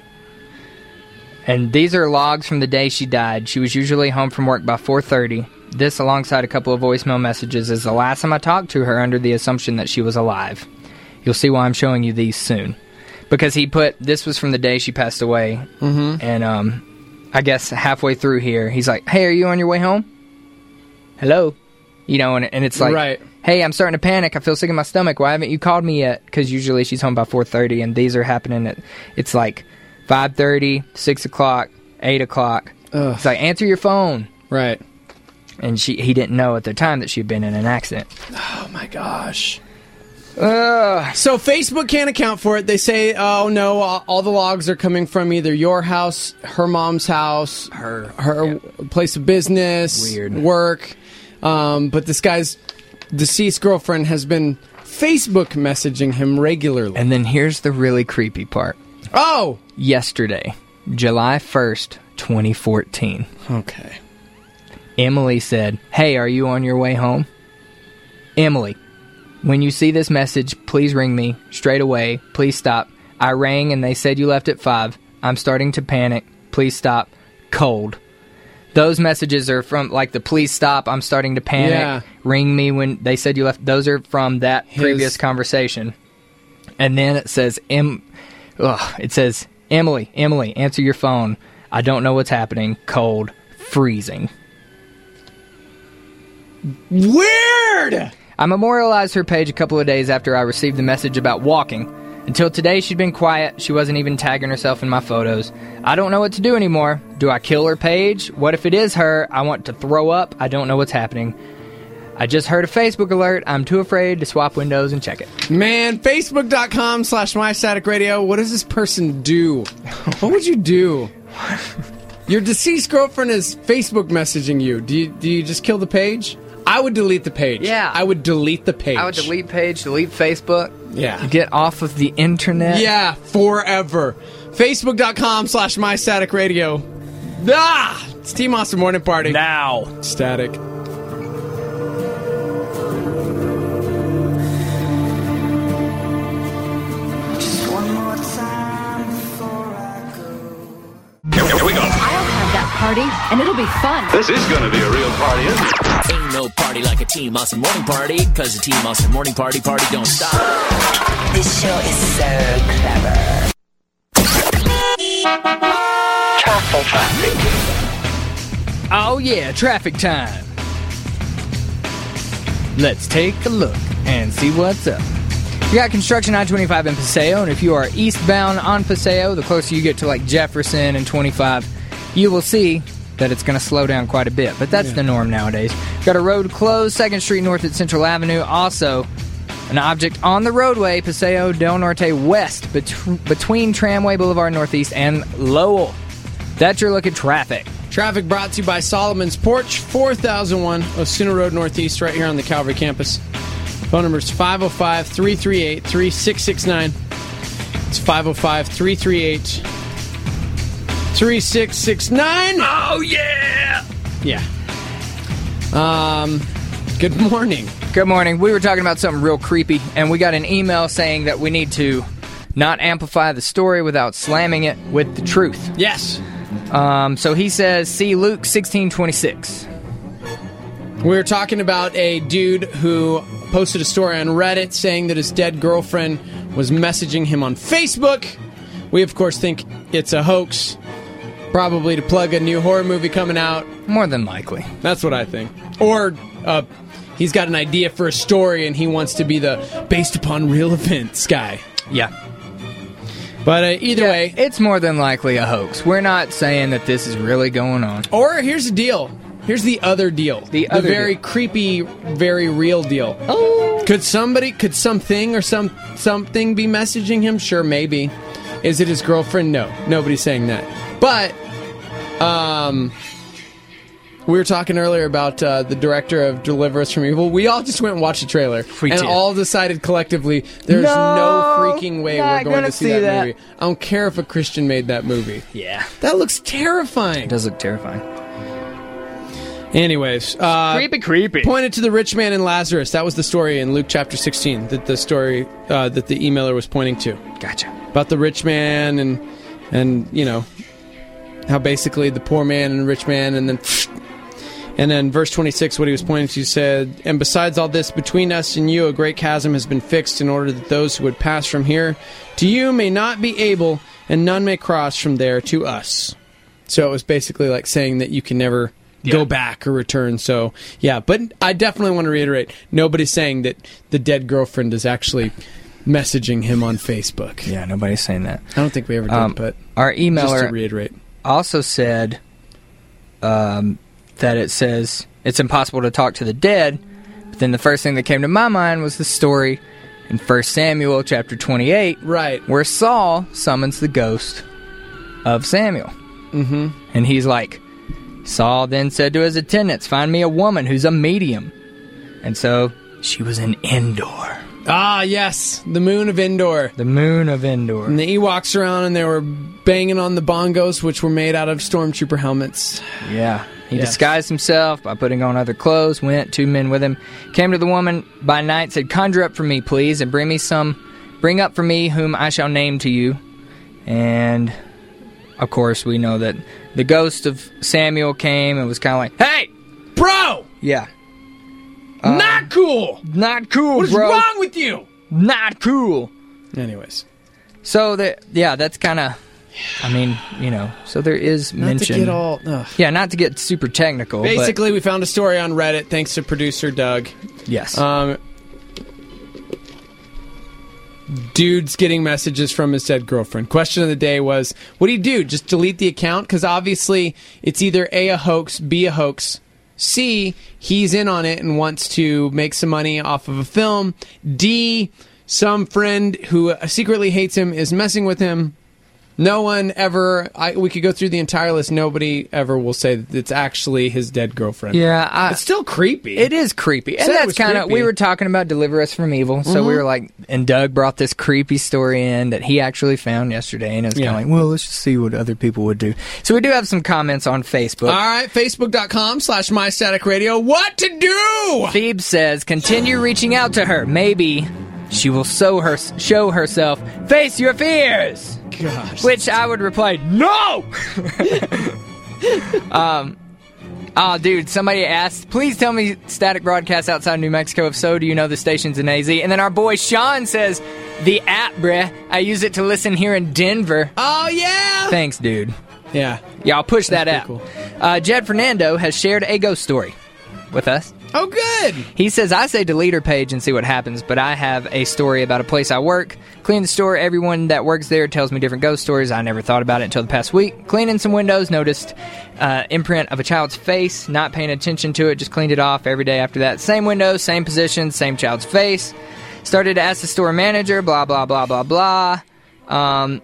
and these are logs from the day she died. She was usually home from work by four thirty. This, alongside a couple of voicemail messages, is the last time I talked to her under the assumption that she was alive. You'll see why I'm showing you these soon. Because he put, this was from the day she passed away. Mm-hmm. And um, I guess halfway through here, he's like, hey, are you on your way home? Hello? You know, and, and it's like... Right. Hey, I'm starting to panic. I feel sick in my stomach. Why haven't you called me yet? Because usually she's home by four thirty, and these are happening at, it's like five thirty, six o'clock, eight o'clock. Ugh. It's like, answer your phone. Right. And she he didn't know at the time that she'd been in an accident. Oh, my gosh. Ugh. So Facebook can't account for it. They say, oh, no, all, all the logs are coming from either your house, her mom's house, her, her yeah. place of business, Weird. work. Um, but this guy's deceased girlfriend has been Facebook messaging him regularly. And then here's the really creepy part. Oh! Yesterday, July first, twenty fourteen. Okay. Emily said, hey, are you on your way home? Emily, when you see this message, please ring me straight away. Please stop. I rang and they said you left at five. I'm starting to panic. Please stop. Cold. Those messages are from, like, the please stop, I'm starting to panic, yeah. ring me when they said you left. Those are from that His... previous conversation. And then it says, em- ugh, it says, Emily, Emily, answer your phone. I don't know what's happening. Cold. Freezing. Weird! I memorialized her page a couple of days after I received the message about walking. Until today, she'd been quiet. She wasn't even tagging herself in my photos. I don't know what to do anymore. Do I kill her page? What if it is her? I want to throw up. I don't know what's happening. I just heard a Facebook alert. I'm too afraid to swap windows and check it. Man, Facebook.com slash MyStaticRadio. What does this person do? What would you do? Your deceased girlfriend is Facebook messaging you. Do you, do you just kill the page? I would delete the page. Yeah. I would delete the page. I would delete page, delete Facebook. Yeah. Get off of the internet. Yeah, forever. Facebook.com slash MyStaticRadio. Ah! It's Team Awesome Morning Party. Now. Static. Just one more time before I go. Here we go. I'll have that party, and it'll be fun. This is going to be a real party, isn't it? Ain't no party like a Team Awesome Morning Party, cause the Team Awesome Morning Party party don't stop. This show is so clever. Traffic. Traffic. Oh yeah, traffic time. Let's take a look and see what's up. We got construction I twenty-five in Paseo, and if you are eastbound on Paseo, the closer you get to like Jefferson and twenty-five, you will see that it's going to slow down quite a bit. But that's yeah. the norm nowadays. Got a road closed, second Street North at Central Avenue. Also, an object on the roadway, Paseo Del Norte West, bet- between Tramway Boulevard Northeast and Lowell. That's your look at traffic. Traffic brought to you by Solomon's Porch, four thousand one Osuna Road Northeast, right here on the Calvary campus. Phone number is five oh five, three three eight, three six six nine. It's five oh five, three three eight, three six six nine. Oh, yeah! Yeah. Um, good morning. Good morning. We were talking about something real creepy, and we got an email saying that we need to not amplify the story without slamming it with the truth. Yes. Um, so he says, see Luke sixteen twenty-six. We were talking about a dude who posted a story on Reddit saying that his dead girlfriend was messaging him on Facebook. We, of course, think it's a hoax, probably to plug a new horror movie coming out. More than likely. That's what I think. Or uh, he's got an idea for a story and he wants to be the based upon real events guy. Yeah. But uh, either yeah, way, it's more than likely a hoax. We're not saying that this is really going on. Or here's the deal. Here's the other deal. The other the very deal. creepy, very real deal. Oh. Could somebody, could something or some something be messaging him? Sure, maybe. Is it his girlfriend? No. Nobody's saying that. But, um, we were talking earlier about uh, the director of Deliver Us from Evil. We all just went and watched the trailer. We and did. all decided collectively, there's no, no freaking way we're going to see, see that, that movie. I don't care if a Christian made that movie. Yeah. That looks terrifying. It does look terrifying. Anyways, uh, creepy, creepy. Pointed to the rich man and Lazarus. That was the story in Luke chapter sixteen. That the story uh, that the emailer was pointing to. Gotcha. About the rich man and and you know how basically the poor man and rich man, and then and then verse twenty-six, what he was pointing to said, and besides all this, between us and you a great chasm has been fixed, in order that those who would pass from here to you may not be able, and none may cross from there to us. So it was basically like saying that you can never Yeah. go back or return. So, yeah, but I definitely want to reiterate, nobody's saying that the dead girlfriend is actually messaging him on Facebook. Yeah, nobody's saying that. I don't think we ever did, um, but our emailer just to reiterate. Also said um, that it says it's impossible to talk to the dead, but then the first thing that came to my mind was the story in First Samuel chapter twenty-eight, right, where Saul summons the ghost of Samuel. Mm-hmm. And he's like, Saul then said to his attendants, find me a woman who's a medium. And so she was in Endor. Ah, yes. The moon of Endor. The moon of Endor. And the Ewoks around and they were banging on the bongos, which were made out of stormtrooper helmets. Yeah. He yes. disguised himself by putting on other clothes, went, two men with him, came to the woman by night, said, conjure up for me, please, and bring me some, bring up for me whom I shall name to you. And, of course, we know that the ghost of Samuel came and was kind of like, hey! Bro! Yeah. Uh, not cool! Not cool, what bro. What is wrong with you? Not cool. Anyways. So, the, yeah, that's kind of, I mean, you know, so there is not mention. Not to get all... Ugh. Yeah, not to get super technical. Basically, but, we found a story on Reddit, thanks to producer Doug. Yes. Um... Dude's getting messages from his dead girlfriend. Question of the day was, what do you do? Just delete the account? Because obviously it's either A, a hoax, B, a hoax, C, he's in on it and wants to make some money off of a film, D, some friend who secretly hates him is messing with him. No one ever, I, we could go through the entire list, nobody ever will say that it's actually his dead girlfriend. Yeah. I, it's still creepy. It is creepy. And that's kind of, we were talking about Deliver Us from Evil, so mm-hmm. we were like, and Doug brought this creepy story in that he actually found yesterday, and it was yeah. kind of like, well, let's just see what other people would do. So we do have some comments on Facebook. All right, facebook.com slash mystaticradio. What to do? Phoebe says, continue reaching out to her. Maybe she will show, her, show herself. Face your fears! Gosh. Which I would reply, no! um, Oh, dude, somebody asked, please tell me Static broadcasts outside New Mexico. If so, do you know the stations in A Z? And then our boy Sean says, the app, bruh. I use it to listen here in Denver. Oh, yeah! Thanks, dude. Yeah. Y'all push that That's app. pretty cool. Uh, Jed Fernando has shared a ghost story with us. Oh, good! He says, I say delete her page and see what happens, but I have a story about a place I work. Clean the store. Everyone that works there tells me different ghost stories. I never thought about it until the past week. Cleaning some windows, noticed uh, imprint of a child's face, not paying attention to it, just cleaned it off every day after that. Same windows, same position, same child's face. Started to ask the store manager, blah, blah, blah, blah, blah. Um,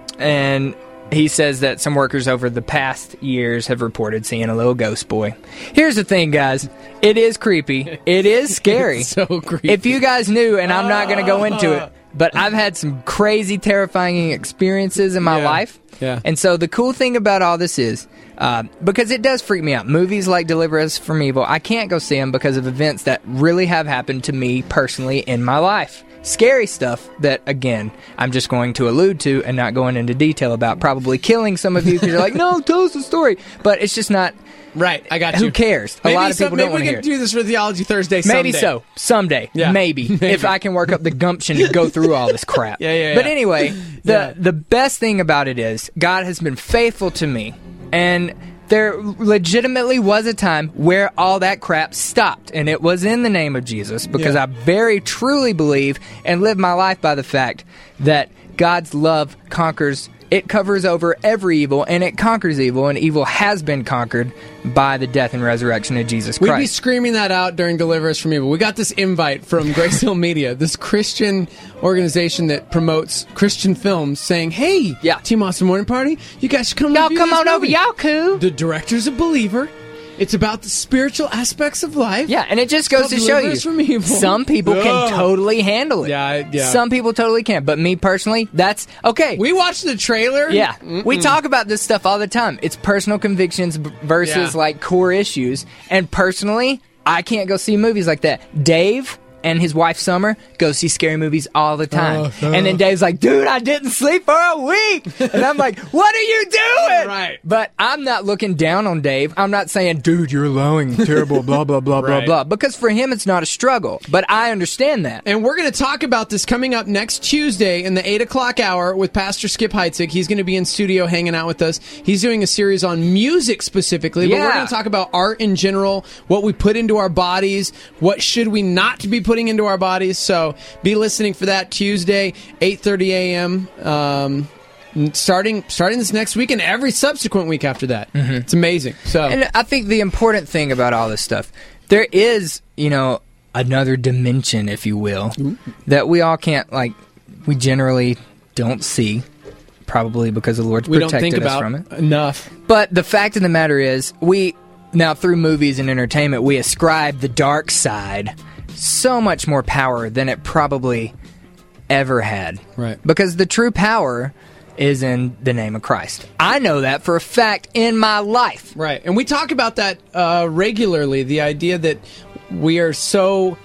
and he says that some workers over the past years have reported seeing a little ghost boy. Here's the thing, guys. It is creepy. It is scary. It's so creepy. If you guys knew, and I'm not going to go into it, but I've had some crazy, terrifying experiences in my Yeah. life. Yeah. And so the cool thing about all this is, uh, because it does freak me out. Movies like Deliver Us from Evil, I can't go see them because of events that really have happened to me personally in my life. Scary stuff that, again, I'm just going to allude to and not going into detail about, probably killing some of you because you're like, no, tell us the story. But it's just not... Right, I got you. Who cares? Maybe a lot of some- people don't want to Maybe hear we it. can do this for Theology Thursday someday. Maybe so. Someday. Yeah. Maybe. Maybe. If I can work up the gumption to go through all this crap. Yeah, yeah, But yeah. anyway, the, Yeah. the best thing about it is God has been faithful to me. And there legitimately was a time where all that crap stopped. And it was in the name of Jesus. Because Yeah. I very truly believe and live my life by the fact that God's love conquers. It covers over every evil, and it conquers evil, and evil has been conquered by the death and resurrection of Jesus We'd Christ. be screaming that out during Deliver Us from Evil. We got this invite from Grace Hill Media, this Christian organization that promotes Christian films, saying, hey, Yeah. Team Awesome Morning Party, you guys should come Y'all review come this on over, movie." y'all cool. The director's a believer. It's about the spiritual aspects of life. Yeah, and it just goes called to show Deliver you, Us from Evil. some people can Ugh. totally handle it. Yeah, I- yeah. Some people totally can, but me personally, that's okay. We watched the trailer. yeah, we talk about this stuff all the time. It's personal convictions b- versus Yeah. like core issues. And personally, I can't go see movies like that. Dave and his wife Summer go see scary movies all the time. Oh, and then Dave's like, dude, I didn't sleep for a week. And I'm like, what are you doing? Right. But I'm not looking down on Dave. I'm not saying, dude, you're allowing terrible blah, blah, blah, blah, Right. blah. Because for him, it's not a struggle. But I understand that. And we're going to talk about this coming up next Tuesday in the eight o'clock hour with Pastor Skip Heitzig. He's going to be in studio hanging out with us. He's doing a series on music specifically, but we're Yeah. going to talk about art in general, what we put into our bodies, what should we not be putting into our bodies. So be listening for that Tuesday, eight thirty a.m., um, starting starting this next week and every subsequent week after that. It's amazing. So And I think the important thing about all this stuff, there is, you know, another dimension, if you will, that we all can't, like, we generally don't see, probably because the Lord's we don't protected think us about from it. enough. But the fact of the matter is, we, now through movies and entertainment, we ascribe the dark side so much more power than it probably ever had. Right. Because the true power is in the name of Christ. I know that for a fact in my life. Right. And we talk about that uh, regularly, the idea that we are so...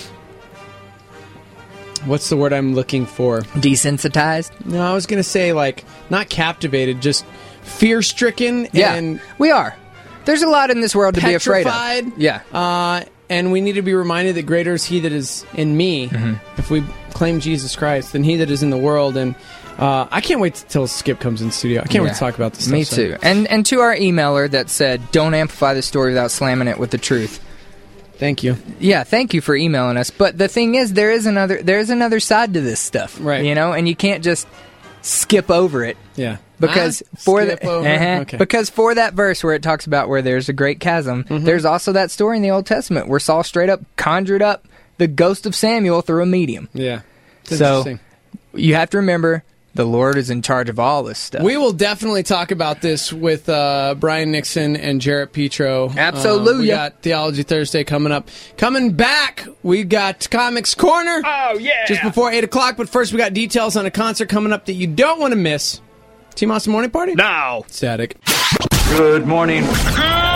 What's the word I'm looking for? Desensitized? No, I was going to say, like, not captivated, just fear-stricken Yeah, and we are. There's a lot in this world to be afraid petrified. of. Yeah. Uh, and we need to be reminded that greater is he that is in me, Mm-hmm. if we claim Jesus Christ, than he that is in the world. And uh, I can't wait till Skip comes in the studio. I can't wait Yeah. to talk about this stuff. Me so. too. And and to our emailer that said, don't amplify the story without slamming it with the truth. Thank you. Yeah, thank you for emailing us. But the thing is, there is another there is another side to this stuff, Right. You know, and you can't just skip over it Yeah. because Ah, for skip the over. uh-huh. Okay. because for that verse where it talks about where there's a great chasm, Mm-hmm. there's also that story in the Old Testament where Saul straight up conjured up the ghost of Samuel through a medium. Yeah. It's So interesting. you have to remember, the Lord is in charge of all this stuff. We will definitely talk about this with uh, Brian Nixon and Jarrett Petro. Absolutely. Um, we got Theology Thursday coming up. Coming back, we got Comics Corner. Oh, yeah. Just before eight o'clock, but first we got details on a concert coming up that you don't want to miss. Team Awesome Morning Party? Now. Static. Good morning. Team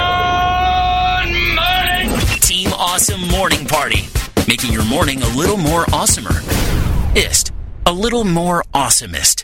Awesome Morning Party. Making your morning a little more awesomer. Ist. A little more awesomest.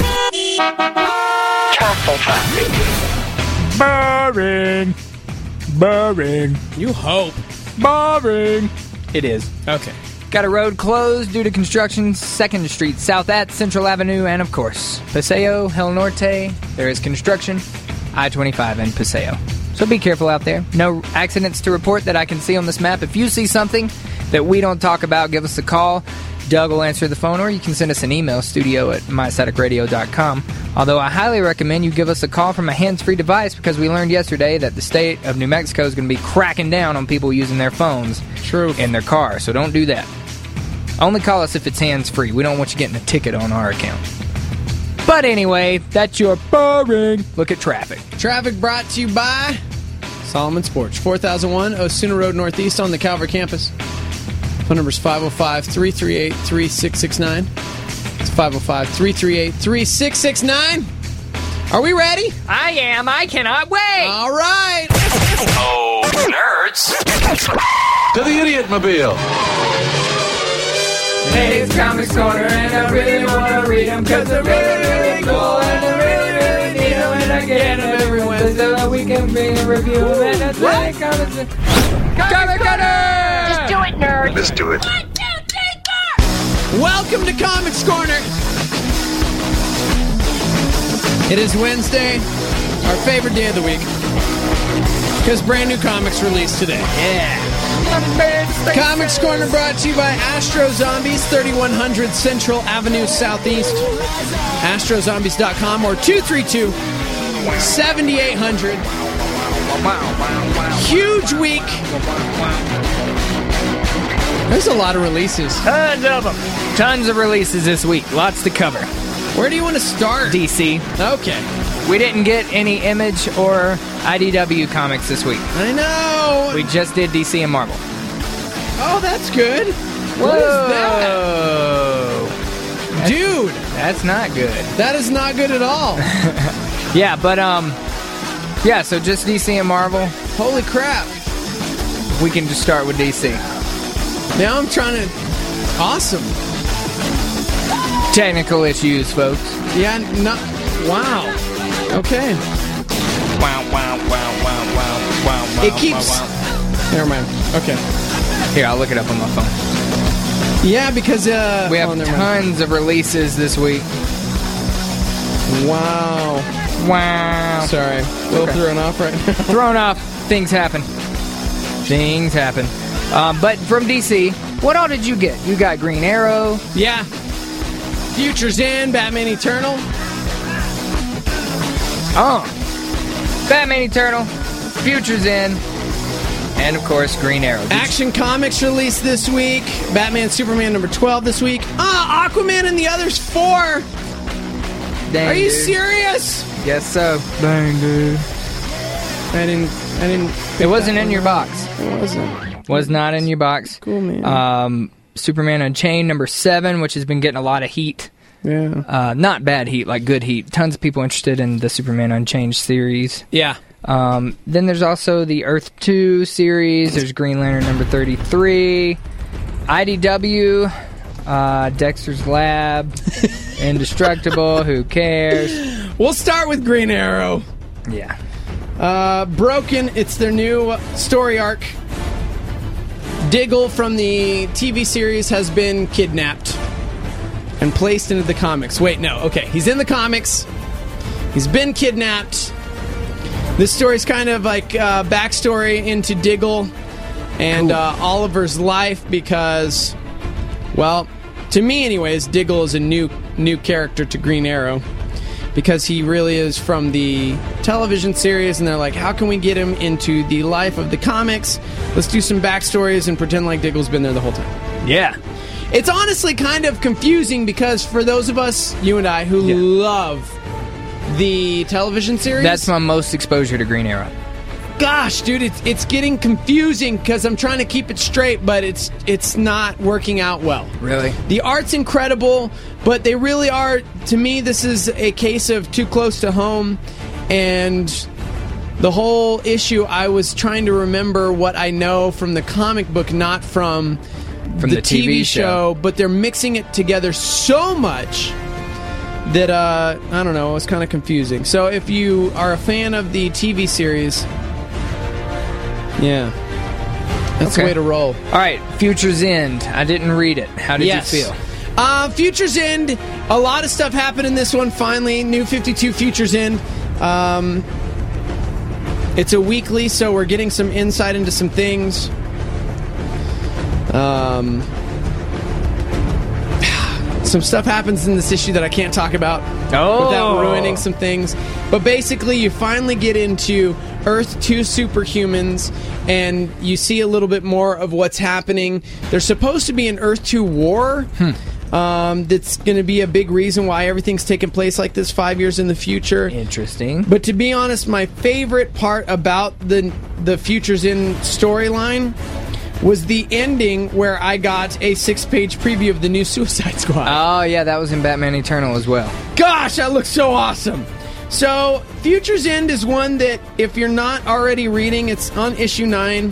Castle traffic. Boring. Boring. You hope. Boring. It is. Okay. Got a road closed due to construction, second Street South at Central Avenue, and of course, Paseo, El Norte. There is construction, I twenty-five and Paseo. So be careful out there. No accidents to report that I can see on this map. If you see something that we don't talk about, give us a call. Doug will answer the phone, or you can send us an email, studio at my static radio dot com. Although I highly recommend you give us a call from a hands-free device, because we learned yesterday that the state of New Mexico is going to be cracking down on people using their phones True. in their car, so don't do that. Only call us if it's hands-free. We don't want you getting a ticket on our account. But anyway, that's your boring look at traffic. Traffic brought to you by Solomon Sports, four thousand one Osuna Road Northeast on the Calvary campus. Phone number is five oh five, three three eight, three six six nine. It's five oh five, three three eight, three six six nine. Are we ready? I am. I cannot wait. All right. Oh, nerds. To the Idiot Mobile. Hey, it's Comics Corner, and I really want to read them, because they're really, really cool, and I really, really need them, and I get them every Wednesday, so that we can bring a review of them, and that's why Comics Comic Corner! Just do it, nerd. Let's do it. One, two, three, four. Welcome to Comics Corner. It is Wednesday, our favorite day of the week, because brand new comics released today. Yeah. Comics Corner brought to you by Astro Zombies, thirty-one hundred Central Avenue Southeast. astro zombies dot com or two three two, seven eight hundred. Huge week. There's a lot of releases. Tons of them. Tons of releases this week. Lots to cover. Where do you want to start? D C. Okay. We didn't get any Image or I D W comics this week. I know. We just did D C and Marvel. Oh, that's good. What is that? Dude. That's not good. That is not good at all. Yeah, but, um... yeah, so just D C and Marvel. Holy crap. We can just start with D C. Now I'm trying to... Awesome. Technical issues, folks. Yeah, not... Wow. Okay. Wow, wow, wow, wow, wow, wow, wow. It keeps... Wow, wow. Never mind. Okay. Here, I'll look it up on my phone. Yeah, because... Uh, we have oh, tons of releases this week. Wow. Wow. Sorry. A little Okay. thrown off right now. Thrown off. Things happen. Things happen. Um, but from D C, what all did you get? You got Green Arrow. Yeah. Future's End, Batman Eternal. Oh. Batman Eternal. Future's End. And, of course, Green Arrow. Did Action Comics released this week. Batman Superman number twelve this week. Ah, Aquaman and the Others four. Dang, Are you dude. serious? Guess so. Dang, dude. I didn't... I didn't... It wasn't in your box. It wasn't. Was not in your box. Cool, man. Um, Superman Unchained number seven, which has been getting a lot of heat. Yeah. Uh, not bad heat, like good heat. Tons of people interested in the Superman Unchained series. Yeah. Um, then there's also the Earth two series. There's Green Lantern number thirty-three. I D W, uh, Dexter's Lab, Indestructible, who cares? We'll start with Green Arrow. Yeah. Uh, Broken, it's their new story arc. Diggle from the T V series has been kidnapped and placed into the comics. Wait, no, okay. He's in the comics. He's been kidnapped. This story's kind of like uh, backstory into Diggle and Cool. uh, Oliver's life because, well, to me anyways, Diggle is a new new character to Green Arrow because he really is from the television series, and they're like, how can we get him into the life of the comics? Let's do some backstories and pretend like Diggle's been there the whole time. Yeah. It's honestly kind of confusing because for those of us, you and I, who Yeah. love the television series, That's my most exposure to Green Arrow. gosh, dude, it's it's getting confusing because I'm trying to keep it straight, but it's it's not working out well. Really? The art's incredible, but they really are, to me, this is a case of too close to home, and the whole issue, I was trying to remember what I know from the comic book, not from, From the T V show. but they're mixing it together so much that, uh, I don't know, it was kind of confusing. So if you are a fan of the T V series, Yeah. That's Okay. the way to roll. All right, Future's End. I didn't read it. How did Yes. you feel? Uh, Future's End. A lot of stuff happened in this one. Finally, New fifty-two Future's End. Um, it's a weekly, so we're getting some insight into some things. Um, some stuff happens in this issue that I can't talk about Oh. without ruining some things. But basically, you finally get into Earth two Superhumans, and you see a little bit more of what's happening. There's supposed to be an Earth two war. Um, that's going to be a big reason why everything's taking place like this five years in the future. Interesting. But to be honest, my favorite part about the the Futures In storyline was the ending where I got a six-page preview of the new Suicide Squad. Oh, yeah, that was in Batman Eternal as well. Gosh, that looks so awesome. So, Future's End is one that, if you're not already reading, it's on issue nine.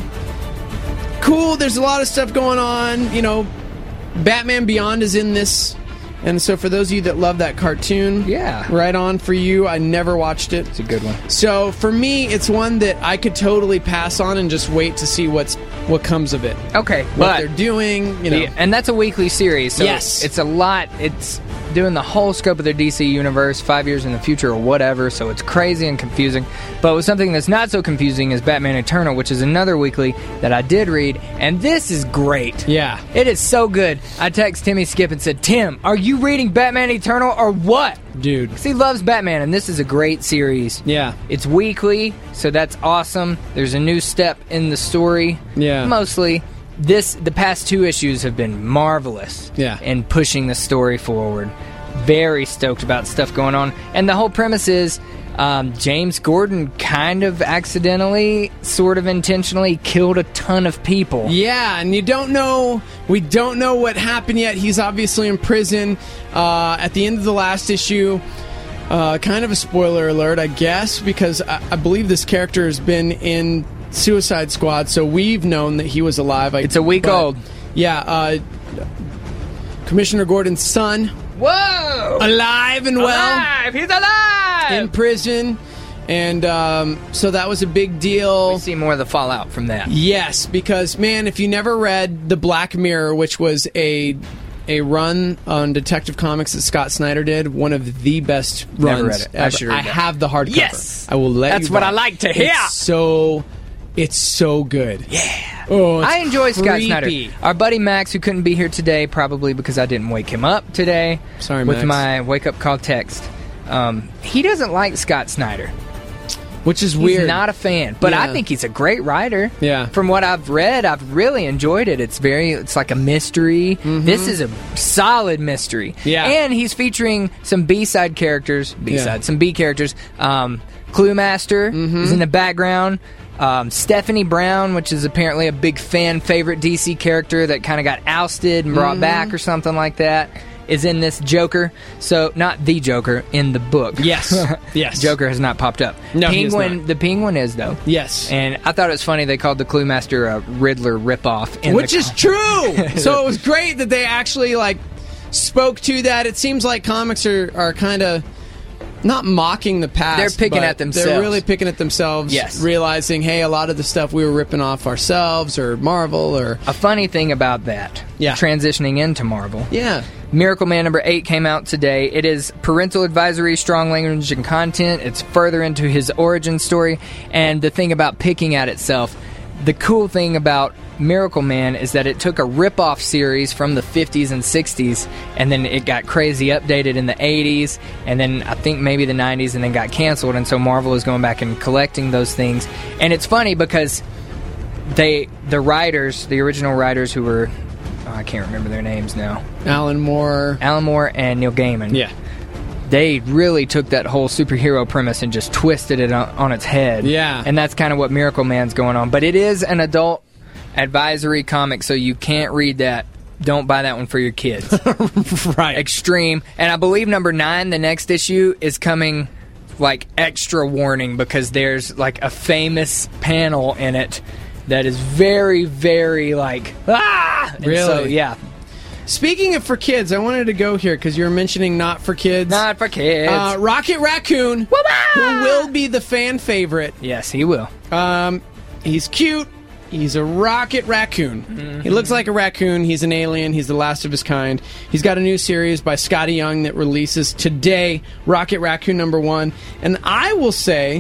Cool, there's a lot of stuff going on. You know, Batman Beyond is in this. And so for those of you that love that cartoon, Yeah. right on for you. I never watched it. It's a good one. So for me, it's one that I could totally pass on and just wait to see what's what comes of it. Okay, What but they're doing, you know. Yeah, and that's a weekly series, so Yes. it's a lot. It's doing the whole scope of the D C universe, five years in the future or whatever, so it's crazy and confusing. But with something that's not so confusing is Batman Eternal, which is another weekly that I did read, and this is great. Yeah. It is so good. I text Timmy Skip and said, Tim, are you reading Batman Eternal or what? Dude. 'Cause he loves Batman, and this is a great series. Yeah. It's weekly, so that's awesome. There's a new step in the story. Yeah. Mostly. This the past two issues have been marvelous. Yeah. In pushing the story forward. Very stoked about stuff going on. And the whole premise is um, James Gordon kind of accidentally, sort of intentionally, killed a ton of people. Yeah, and you don't know, we don't know what happened yet. He's obviously in prison. Uh, at the end of the last issue, uh, kind of a spoiler alert, I guess, because I, I believe this character has been in Suicide Squad, so we've known that he was alive. I, It's a week but, old. Yeah, uh, Commissioner Gordon's son, Whoa! alive and well. Alive! He's alive! In prison. And um, so that was a big deal. We see more of the fallout from that. Yes, because, man, if you never read The Black Mirror, which was a a run on Detective Comics that Scott Snyder did, one of the best runs Never read it. I ever. should read I that. have the hardcover. Yes! I will let That's you what buy I it. like to hear. It's so, it's so good. Yeah. Oh, it's I enjoy Scott creepy. Snyder. Our buddy Max, who couldn't be here today, probably because I didn't wake him up today. Sorry, with Max. my wake-up call text. Um, he doesn't like Scott Snyder. Which is He's weird. not a fan, but I Yeah. think he's a great writer. Yeah. From what I've read, I've really enjoyed it. It's very, it's like a mystery. This is a solid mystery. Yeah. And he's featuring some B-side characters, B-side, Yeah. some B characters. Um, Clue Master is in the background. Um, Stephanie Brown, which is apparently a big fan favorite D C character that kind of got ousted and brought back or something like that, is in this Joker. So, not the Joker, in the book. Yes. Yes. Joker has not popped up. No, he has Penguin, not. the Penguin is, though. Yes. And I thought it was funny they called the Clue Master a Riddler ripoff. in Which the is com- true. So it was great that they actually, like, spoke to that. It seems like comics are, are kind of not mocking the past. They're picking but at themselves. They're really picking at themselves. Yes. Realizing, hey, a lot of the stuff we were ripping off ourselves or Marvel or... A funny thing about that, Yeah. transitioning into Marvel. Yeah. Miracle Man number eight came out today. It is parental advisory, strong language and content. It's further into his origin story. And the thing about picking at itself, the cool thing about Miracle Man is that it took a rip-off series from the fifties and sixties, and then it got crazy updated in the eighties, and then I think maybe the nineties, and then got canceled. And so Marvel is going back and collecting those things. And it's funny because they, the writers, the original writers who were, oh, I can't remember their names now. Alan Moore. Alan Moore and Neil Gaiman. Yeah. They really took that whole superhero premise and just twisted it on, on its head. Yeah. And that's kind of what Miracle Man's going on. But it is an adult advisory comic, so you can't read that. Don't buy that one for your kids. Right. Extreme. And I believe number nine, the next issue, is coming like extra warning because there's like a famous panel in it that is very, very like, ah! And Really? So, yeah. Speaking of for kids, I wanted to go here because you were mentioning not for kids. Not for kids. Uh, Rocket Raccoon, who will be the fan favorite. Yes, he will. Um, he's cute. He's a rocket raccoon. Mm-hmm. He looks like a raccoon. He's an alien. He's the last of his kind. He's got a new series by Scotty Young that releases today, Rocket Raccoon number one. And I will say,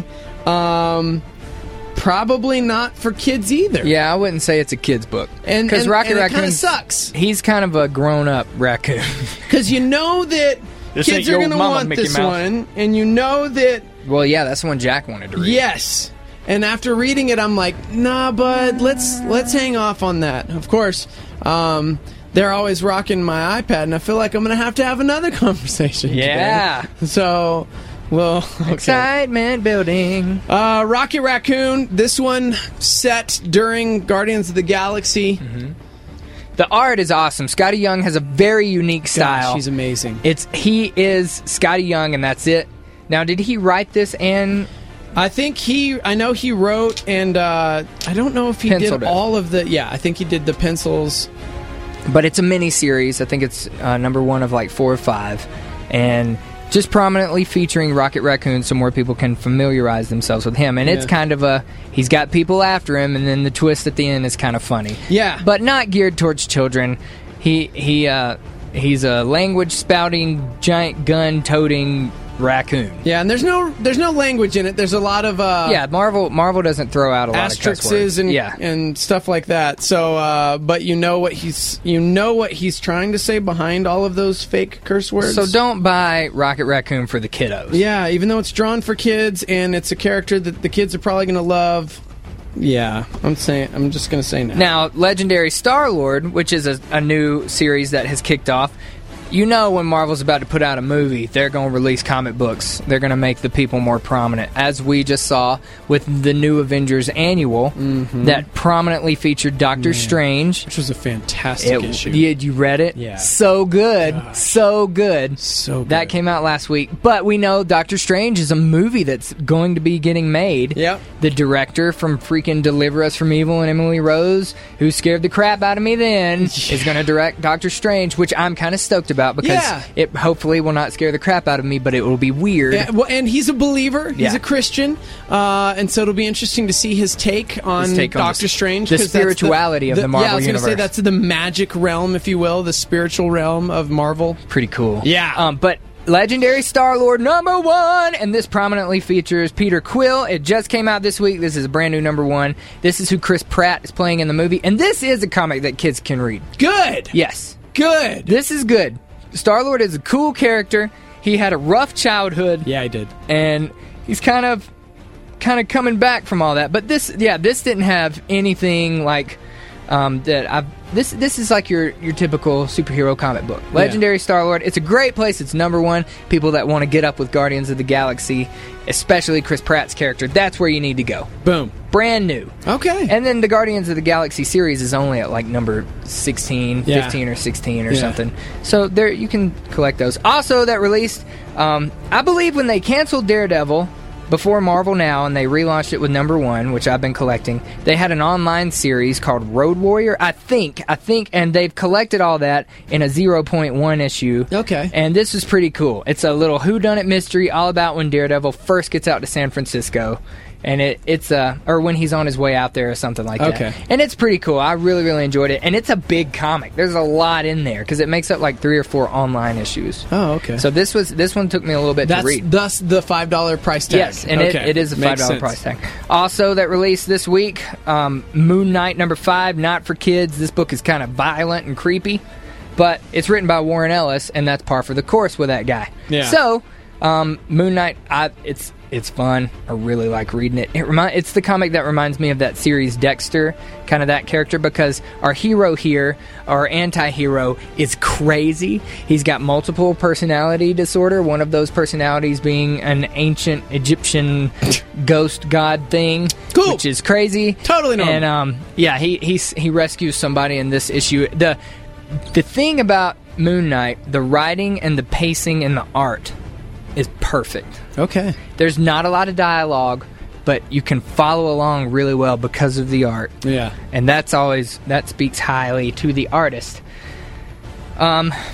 um, probably not for kids either. Yeah, I wouldn't say it's a kid's book. And Because Rocket and Raccoon kind of sucks. He's kind of a grown-up raccoon. Because you know that This kids ain't are your going to mama, want Mickey this Mouse. one. And you know that... Well, yeah, that's the one Jack wanted to read. Yes. And after reading it, I'm like, nah, bud, let's let's hang off on that. Of course, um, they're always rocking my iPad, and I feel like I'm going to have to have another conversation Yeah. today. So, well, okay. Excitement building. Uh, Rocket Raccoon, this one set during Guardians of the Galaxy. Mm-hmm. The art is awesome. Scotty Young has a very unique style. Gosh, he's amazing. It's He is Scotty Young, and that's it. Now, did he write this and... I think he, I know he wrote, and uh, I don't know if he Penciled did it. all of the, yeah, I think he did the pencils. But it's a mini-series. I think it's uh, number one of like four or five. And just prominently featuring Rocket Raccoon so more people can familiarize themselves with him. And Yeah. it's kind of a, he's got people after him, and then the twist at the end is kind of funny. Yeah. But not geared towards children. He, he, uh, he's a language-spouting, giant gun-toting raccoon. Yeah, and there's no there's no language in it. There's a lot of uh, Yeah, Marvel Marvel doesn't throw out a lot of cuss words. asterisks and yeah. and stuff like that. So, uh, but you know what he's you know what he's trying to say behind all of those fake curse words. So don't buy Rocket Raccoon for the kiddos. Yeah, even though it's drawn for kids and it's a character that the kids are probably going to love. Yeah, I'm saying I'm just going to say no. Now, Legendary Star-Lord, which is a, a new series that has kicked off. You know when Marvel's about to put out a movie, they're going to release comic books. They're going to make the people more prominent. As we just saw with the new Avengers Annual mm-hmm. that prominently featured Doctor Man, Strange. Which was a fantastic it, issue. Did you read it? Yeah. So good. Gosh. So good. So good. That came out last week. But we know Doctor Strange is a movie that's going to be getting made. Yep. The director from freaking Deliver Us from Evil and Emily Rose, who scared the crap out of me then, is going to direct Doctor Strange, which I'm kind of stoked about because Yeah. it hopefully will not scare the crap out of me, but it will be weird. Yeah, well, and he's a believer. He's Yeah. a Christian, uh, and so it'll be interesting to see his take on His take on Doctor the- Strange. the 'cause that's spirituality of the Marvel Yeah, I was gonna say universe. that's the magic realm, if you will, the spiritual realm of Marvel. Pretty cool. Yeah. Um, but Legendary Star-Lord number one, and this prominently features Peter Quill. It just came out this week. This is a brand new number one. This is who Chris Pratt is playing in the movie, and this is a comic that kids can read. Good. Yes. Good. This is good. Star-Lord is a cool character. He had a rough childhood. Yeah, I did. And he's kind of kind of coming back from all that. But this, yeah, this didn't have anything like um, that I've... This this is like your, your typical superhero comic book. Legendary yeah. Star-Lord. It's a great place. It's number one. People that want to get up with Guardians of the Galaxy, especially Chris Pratt's character, that's where you need to go. Boom. Brand new. Okay. And then the Guardians of the Galaxy series is only at like number sixteen, yeah. fifteen, or sixteen or yeah. something. So there you can collect those. Also, that released, um, I believe when they canceled Daredevil before Marvel Now and they relaunched it with number one, which I've been collecting, they had an online series called Road Warrior, I think, I think, and they've collected all that in a zero point one issue. Okay. And this is pretty cool. It's a little whodunit mystery all about when Daredevil first gets out to San Francisco. And it, it's uh or when he's on his way out there or something like that. Okay. And it's pretty cool. I really, really enjoyed it. And it's a big comic. There's a lot in there because it makes up like three or four online issues. Oh, okay. So this was this one took me a little bit That's to read. Thus the five dollar price tag. Yes, and okay. it, it is a five Makes dollar sense. price tag. Also, that released this week, um, Moon Knight number five, not for kids. This book is kind of violent and creepy, but it's written by Warren Ellis, and that's par for the course with that guy. Yeah. So, um, Moon Knight, I, it's it's fun. I really like reading it. It remi- It's the comic that reminds me of that series Dexter, kind of that character, because our hero here, our anti-hero, is crazy. He's got multiple personality disorder, one of those personalities being an ancient Egyptian ghost god thing, cool. which is crazy. Totally normal. And, um, yeah, he, he's, he rescues somebody in this issue. The, the thing about Moon Knight, the writing and the pacing and the art is perfect. Okay. There's not a lot of dialogue, but you can follow along really well because of the art. Yeah. And that's always, that speaks highly to the artist. Um,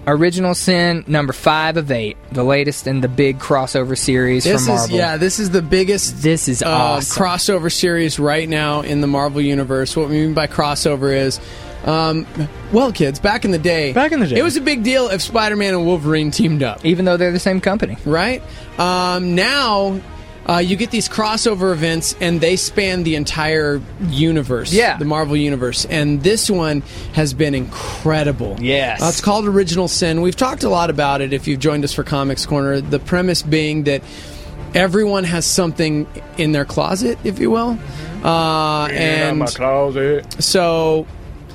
Original Sin, number five of eight, the latest in the big crossover series This from is Marvel. yeah, this is the biggest This is uh, awesome. crossover series right now in the Marvel universe. What we mean by crossover is, um, well, kids, back in the day, Back in the day. it was a big deal if Spider-Man and Wolverine teamed up, Even though they're the same company. right? Um, now. Uh, you get these crossover events, and they span the entire universe, Yeah. the Marvel universe. And this one has been incredible. Yes. Uh, it's called Original Sin. We've talked a lot about it if you've joined us for Comics Corner. The premise being that everyone has something in their closet, if you will. Uh, and my closet. so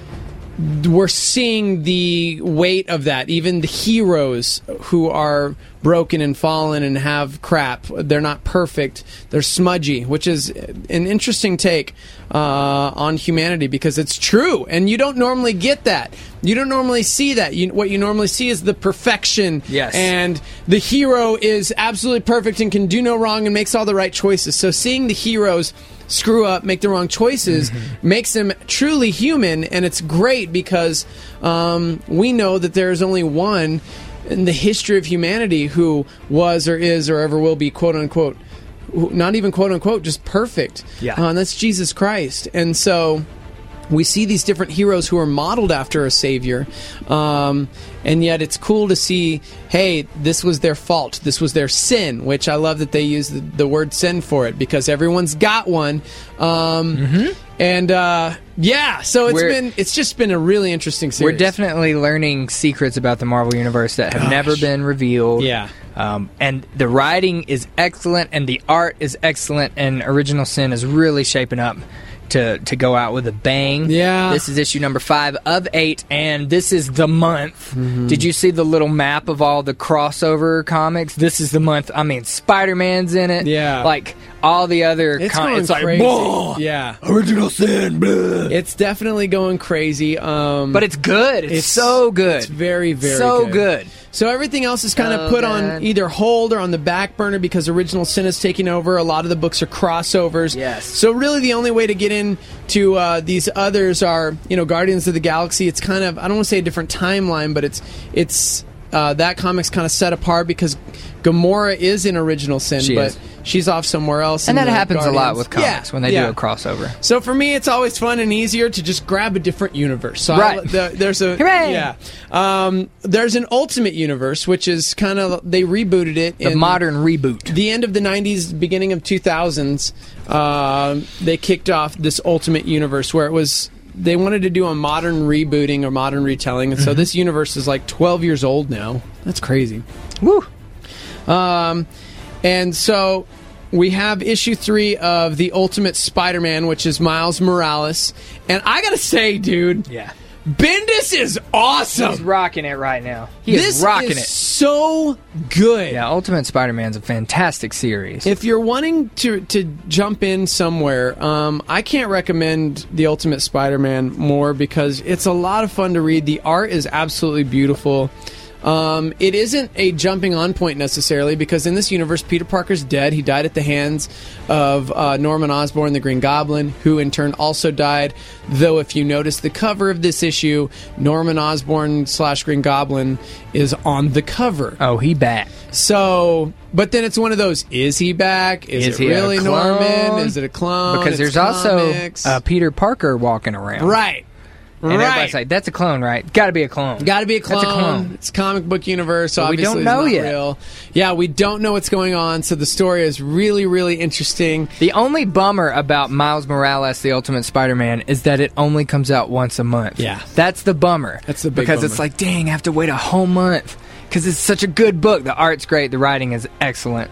we're seeing the weight of that. Even the heroes who are broken and fallen and have crap, they're not perfect. They're smudgy, which is an interesting take uh, on humanity because it's true, and you don't normally get that. You don't normally see that. You, what you normally see is the perfection. Yes. And the hero is absolutely perfect and can do no wrong and makes all the right choices. So seeing the heroes screw up, make the wrong choices, Mm-hmm. makes them truly human, and it's great because um, we know that there's only one in the history of humanity who was or is or ever will be, quote unquote, who- not even quote unquote, just perfect. Yeah. Uh, and that's Jesus Christ. And so we see these different heroes who are modeled after a savior, um, and yet it's cool to see, hey, this was their fault, this was their sin, which I love that they use the, the word sin for it because everyone's got one. Um, And uh, yeah, so it's We're- been it's just been a really interesting series. We're definitely learning secrets about the Marvel Universe that have Gosh. never been revealed. Yeah. Um, and the writing is excellent, and the art is excellent, and Original Sin is really shaping up to, to go out with a bang. Yeah. This is issue number five of eight, and this is the month. Mm-hmm. Did you see the little map of all the crossover comics? This is the month. I mean, Spider-Man's in it. Yeah. Like, all the other It's com- going it's like, crazy. whoa! Yeah, Original Sin, blah. it's definitely going crazy. Um, But it's good. It's, so good. It's very, very so good. good. So everything else is kind of So put good. on either hold or on the back burner because Original Sin is taking over. A lot of the books are crossovers. Yes. So really the only way to get into uh, these others are, you know, Guardians of the Galaxy. It's kind of, I don't want to say a different timeline, but it's it's uh, that comic's kind of set apart because Gamora is in Original Sin, She but is. she's off somewhere else. And in that the happens a lot Guardians. with comics Yeah, when they yeah. do a crossover. So for me, it's always fun and easier to just grab a different universe. So Right. I, the, there's a Hooray! yeah. Um, there's an Ultimate Universe, which is kind of they rebooted it. The in modern reboot. the end of the nineties, beginning of two thousands. Uh, they kicked off this Ultimate Universe where it was. They wanted to do a modern rebooting or modern retelling, and so this universe is like twelve years old now. That's crazy. Woo! Um, and so we have issue three of the Ultimate Spider-Man, which is Miles Morales. And I gotta say, dude, Yeah. Bendis is awesome. He's rocking it right now. He this is rocking is it. so good. Yeah, Ultimate Spider-Man's a fantastic series. If you're wanting to to jump in somewhere, um, I can't recommend the Ultimate Spider-Man more because it's a lot of fun to read. The art is absolutely beautiful. Um, it isn't a jumping on point necessarily because in this universe, Peter Parker's dead. He died at the hands of uh, Norman Osborn, the Green Goblin, who in turn also died. Though, if you notice the cover of this issue, Norman Osborn slash Green Goblin is on the cover. oh, he back. So, but then it's one of those: is he back? Is, Is it he a really clone? Norman? Is it a clone? Because It's there's also comics. uh, Peter Parker walking around. right, And right. everybody's like, that's a clone, right? Got to be a clone. Got to be a clone. That's a clone. It's comic book universe. So But we obviously don't know it's not yet. Real. Yeah, we don't know what's going on. So the story is really, really interesting. The only bummer about Miles Morales, the Ultimate Spider-Man, is that it only comes out once a month. Yeah. That's the bummer. That's the big Because bummer. it's like, dang, I have to wait a whole month. Because it's such a good book. The art's great. The writing is excellent.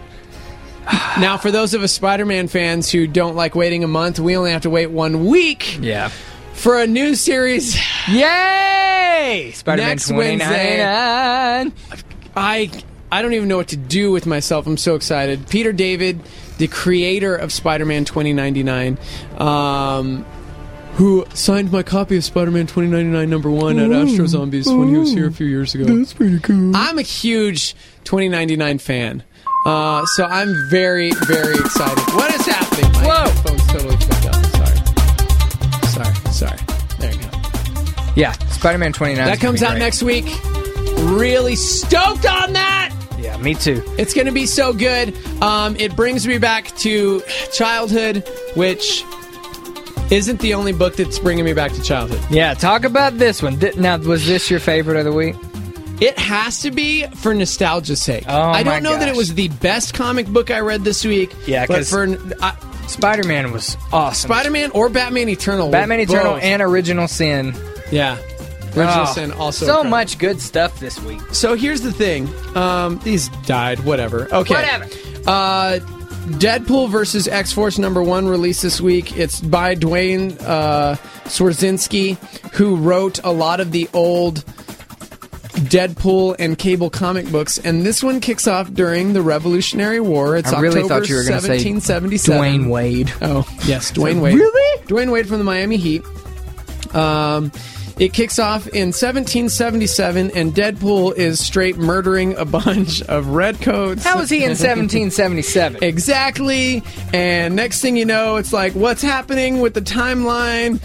Now, for those of us Spider-Man fans who don't like waiting a month, we only have to wait one week Yeah. for a new series. Yay! Spider-Man Next twenty Wednesday. ninety-nine. I I don't even know what to do with myself. I'm so excited. Peter David, the creator of Spider-Man twenty ninety-nine, um, who signed my copy of Spider-Man twenty ninety-nine number one at Astro Zombies when he was here a few years ago. That's pretty cool. I'm a huge twenty ninety-nine fan. Uh, so I'm very, very excited. What is happening? My Whoa. phone's totally fucked up. Sorry. Sorry, sorry. There you go. Yeah, Spider-Man twenty-nine. That comes out next week. Really stoked on that. Yeah, me too. It's going to be so good. Um, it brings me back to childhood, which isn't the only book that's bringing me back to childhood. Yeah, talk about this one. Th- Now, was this your favorite of the week? It has to be for nostalgia's sake. Oh, I don't my know that it gosh. was the best comic book I read this week. Yeah, but 'cause for uh, Spider-Man was awesome. Spider-Man or Batman Eternal. Batman were Eternal both- and Original Sin. Yeah. Original Oh, Sin also. So incredible. much good stuff this week. So here's the thing. Um, these died. Whatever. Okay. Whatever. Uh, Deadpool versus X-Force number one released this week. It's by Dwayne uh, Swarzinski, who wrote a lot of the old Deadpool and Cable comic books, and this one kicks off during the Revolutionary War. It's I really October thought you were going to say seventeen seventy-seven. Dwayne Wade. Oh, yes, Dwayne Wade. Really? Dwayne Wade from the Miami Heat. Um, it kicks off in seventeen seventy-seven, and Deadpool is straight murdering a bunch of redcoats. How was he in seventeen seventy-seven? Exactly. And next thing you know, it's like, what's happening with the timeline?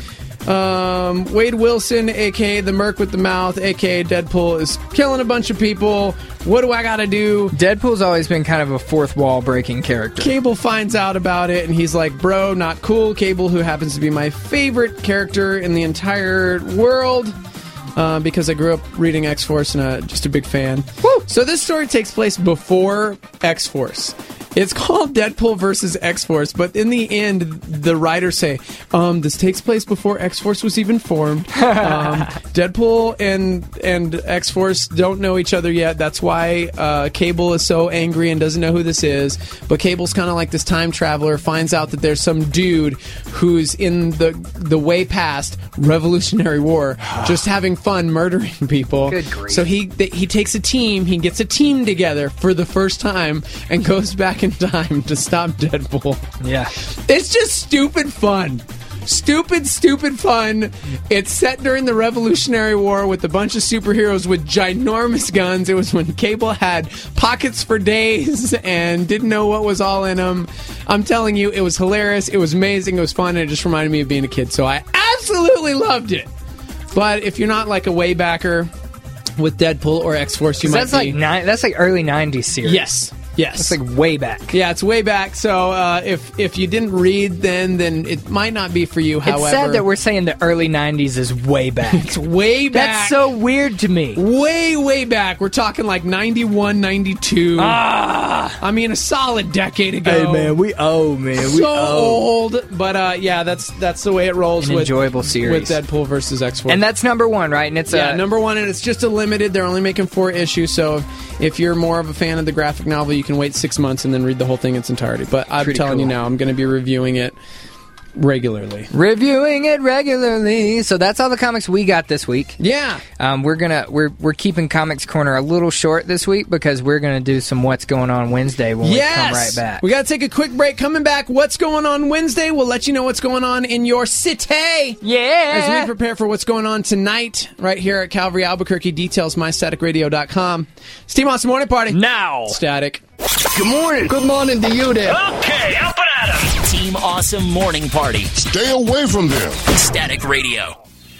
Um, Wade Wilson, a k a the Merc with the Mouth, a k a. Deadpool, is killing a bunch of people. What do I gotta do? Deadpool's always been kind of a fourth wall breaking character. Cable finds out about it, and he's like, bro, not cool. Cable, who happens to be my favorite character in the entire world, uh, because I grew up reading X-Force and uh, just a big fan. Woo! So this story takes place before X-Force. It's called Deadpool versus X-Force, but in the end, the writers say, um, this takes place before X-Force was even formed. Um, Deadpool and and X-Force don't know each other yet. That's why uh, Cable is so angry and doesn't know who this is. But Cable's kind of like this time traveler, finds out that there's some dude who's in the the way past Revolutionary War, just having fun murdering people. Good grief. So he th- he takes a team, he gets a team together for the first time and goes back in time to stop Deadpool. Yeah. It's just stupid fun. Stupid, stupid fun. It's set during the Revolutionary War with a bunch of superheroes with ginormous guns. It was when Cable had pockets for days and didn't know what was all in them. I'm telling you, it was hilarious. It was amazing. It was fun. And it just reminded me of being a kid. So I absolutely loved it. But if you're not like a waybacker with Deadpool or X-Force, you might That's be. like ni- that's like early nineties series. Yes. Yes. That's like way back. Yeah, it's way back. So uh, if if you didn't read then, then it might not be for you. However, It's sad that we're saying the early nineties is way back. it's way back. That's so weird to me. way, way back. We're talking like ninety-one, ninety-two. Ah! I mean, a solid decade ago. we owe, man. so old. But uh, yeah, that's that's the way it rolls An with enjoyable series. with Deadpool versus X-Force. And that's number one, right? And it's yeah, uh, number one, and it's just a limited. They're only making four issues, so if you're more of a fan of the graphic novel, you can wait six months and then read the whole thing in its entirety. But I'm Pretty telling you cool. now, I'm going to be reviewing it regularly. reviewing it regularly. So that's all the comics we got this week. Yeah. Um, we're gonna we're we're keeping Comics Corner a little short this week because we're gonna do some What's Going On Wednesday when yes! we come right back. We got to take a quick break. Coming back, what's going on Wednesday? We'll let you know what's going on in your city. Yeah. As we prepare for what's going on tonight, right here at Calvary Albuquerque. Details, my static radio dot com. It's Team Awesome Morning Party. now. Static. Good morning. Good morning to you there. Okay, up and at 'em. Team Awesome Morning Party. Stay away from them. Static Radio.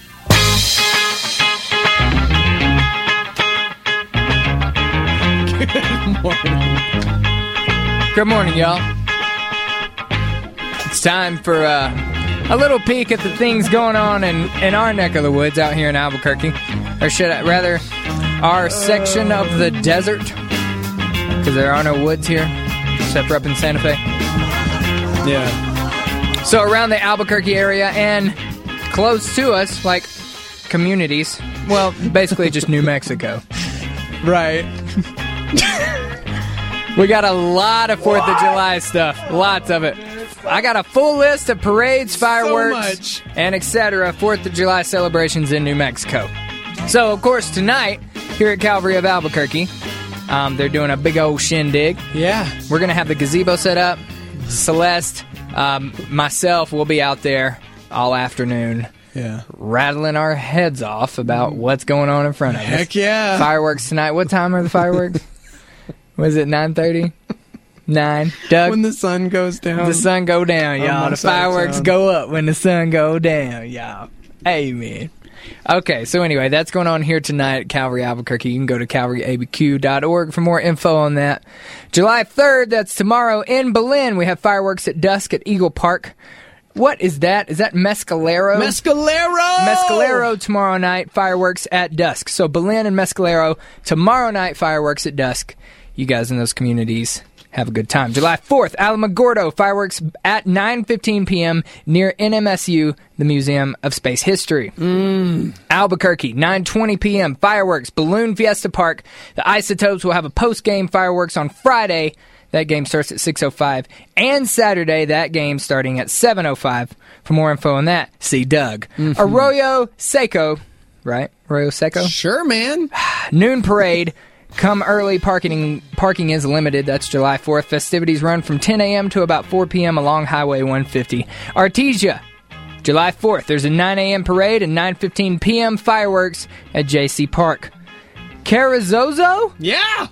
Good morning, y'all. It's time for uh, a little peek at the things going on in, in our neck of the woods out here in Albuquerque. Or should I, rather, our section of the desert. Because there are no woods here, except for up in Santa Fe. Yeah. So around the Albuquerque area and close to us, like communities, well, basically just New Mexico. Right. We got a lot of fourth of July stuff. Lots of it. I got a full list of parades, fireworks, much. and et cetera fourth of July celebrations in New Mexico. So, of course, tonight, here at Calvary of Albuquerque, um, they're doing a big old shindig. Yeah. We're going to have the gazebo set up. Celeste, um, myself, will be out there all afternoon Yeah. rattling our heads off about what's going on in front of us. Heck yeah. Fireworks tonight. What time are the fireworks? Was it nine thirty? nine. Doug? When the sun goes down. The sun go down, On y'all. my The side of fireworks town. go up when the sun go down, y'all. Amen. Okay, so anyway, that's going on here tonight at Calvary Albuquerque. You can go to calvary a b q dot org for more info on that. July third, that's tomorrow in Belen. We have fireworks at dusk at Eagle Park. What is that? Is that Mescalero? Mescalero! Mescalero tomorrow night, fireworks at dusk. So Belen and Mescalero, tomorrow night, fireworks at dusk. You guys in those communities, have a good time. July fourth, Alamogordo, fireworks at nine fifteen p.m. near N M S U, the Museum of Space History. Mm. Albuquerque, nine twenty p.m., fireworks, Balloon Fiesta Park. The Isotopes will have a post-game fireworks on Friday. That game starts at six oh five. And Saturday, that game starting at seven oh five. For more info on that, see Doug. Mm-hmm. Arroyo Seco, right? Arroyo Seco? Sure, man. Noon parade. Come early, parking parking is limited. That's July fourth. Festivities run from ten a.m. to about four p.m. along Highway one fifty. Artesia, July fourth. There's a nine a.m. parade and nine fifteen p.m. fireworks at J C Park. Carrizozo? Yeah!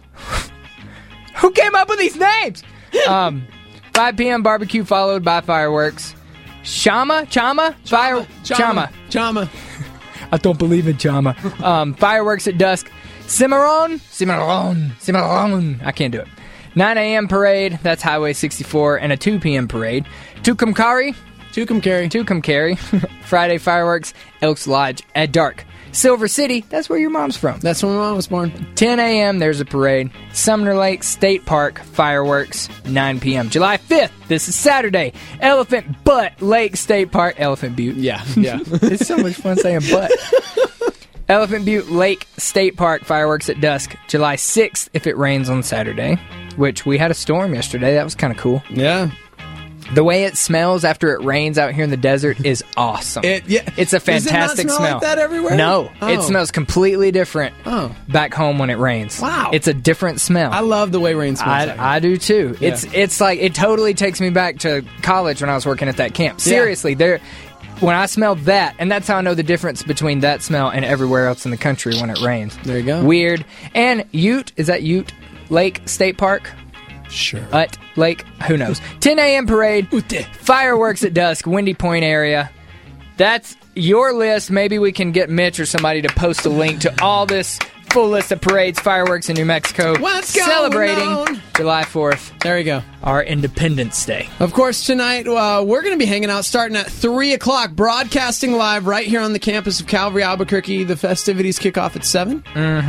Who came up with these names? um, five p.m. barbecue followed by fireworks. Chama? Chama? Fire- Chama. Chama. I don't believe in Chama. Um, fireworks at dusk. Cimarron? Cimarron. Cimarron. I can't do it. nine a.m. parade. That's Highway sixty-four. And a two p.m. parade. Tucumcari? Tucumcari. Tucumcari. Friday fireworks. Elks Lodge at dark. Silver City. That's where your mom's from. That's where my mom was born. ten a.m. There's a parade. Sumner Lake State Park. Fireworks. nine p.m. July fifth. This is Saturday. Elephant Butt Lake State Park. Elephant Butte. Yeah. Yeah. It's so much fun saying butt. Elephant Butte Lake State Park, fireworks at dusk. July sixth, if it rains on Saturday, which we had a storm yesterday. That was kind of cool. Yeah. The way it smells after it rains out here in the desert is awesome. It, yeah. It's a fantastic Does it not smell smell. like that everywhere? No. Oh. It smells completely different oh. back home when it rains. Wow. It's a different smell. I love the way rain smells. I, I do too. Yeah. It's it's like, it totally takes me back to college when I was working at that camp. Seriously, yeah. there... When I smell that, and that's how I know the difference between that smell and everywhere else in the country when it rains. There you go. Weird. And Ute, is that Ute Lake State Park? Sure. Ut Lake, who knows. ten a.m. parade, Ute. Fireworks at dusk, Windy Point area. That's your list. Maybe we can get Mitch or somebody to post a link to all this full list of parades, fireworks in New Mexico. What's going celebrating on? July fourth. There you go. Our Independence Day. Of course, tonight uh, we're going to be hanging out starting at three o'clock, broadcasting live right here on the campus of Calvary Albuquerque. The festivities kick off at seven.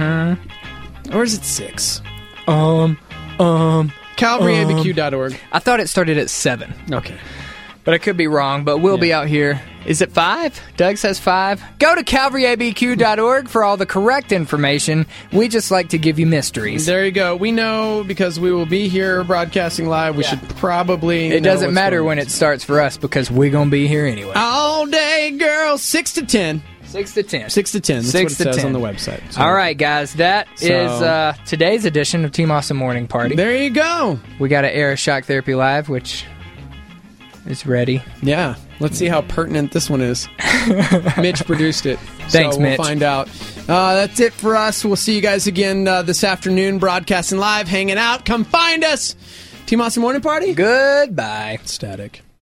Mm-hmm. Or is it six? Um, um... calvary a b q dot org. I thought it started at seven. Okay. But I could be wrong, but we'll yeah. be out here. Is it five? Doug says five. Go to calvary a b q dot org for all the correct information. We just like to give you mysteries. There you go. We know because we will be here broadcasting live. We yeah. should probably It doesn't matter when it starts for us because we're going to be here anyway. All day, girl. six to ten. six to ten. six to ten. That's six what it to says ten. on the website. So. All right, guys. That so. is uh, today's edition of Team Awesome Morning Party. There you go. We got to air Shock Therapy Live, which is ready. Yeah. Let's see how pertinent this one is. Mitch produced it. Thanks, so we'll Mitch. find out. Uh, that's it for us. We'll see you guys again uh, this afternoon, broadcasting live, hanging out. Come find us. Team Awesome Morning Party. Goodbye. Static.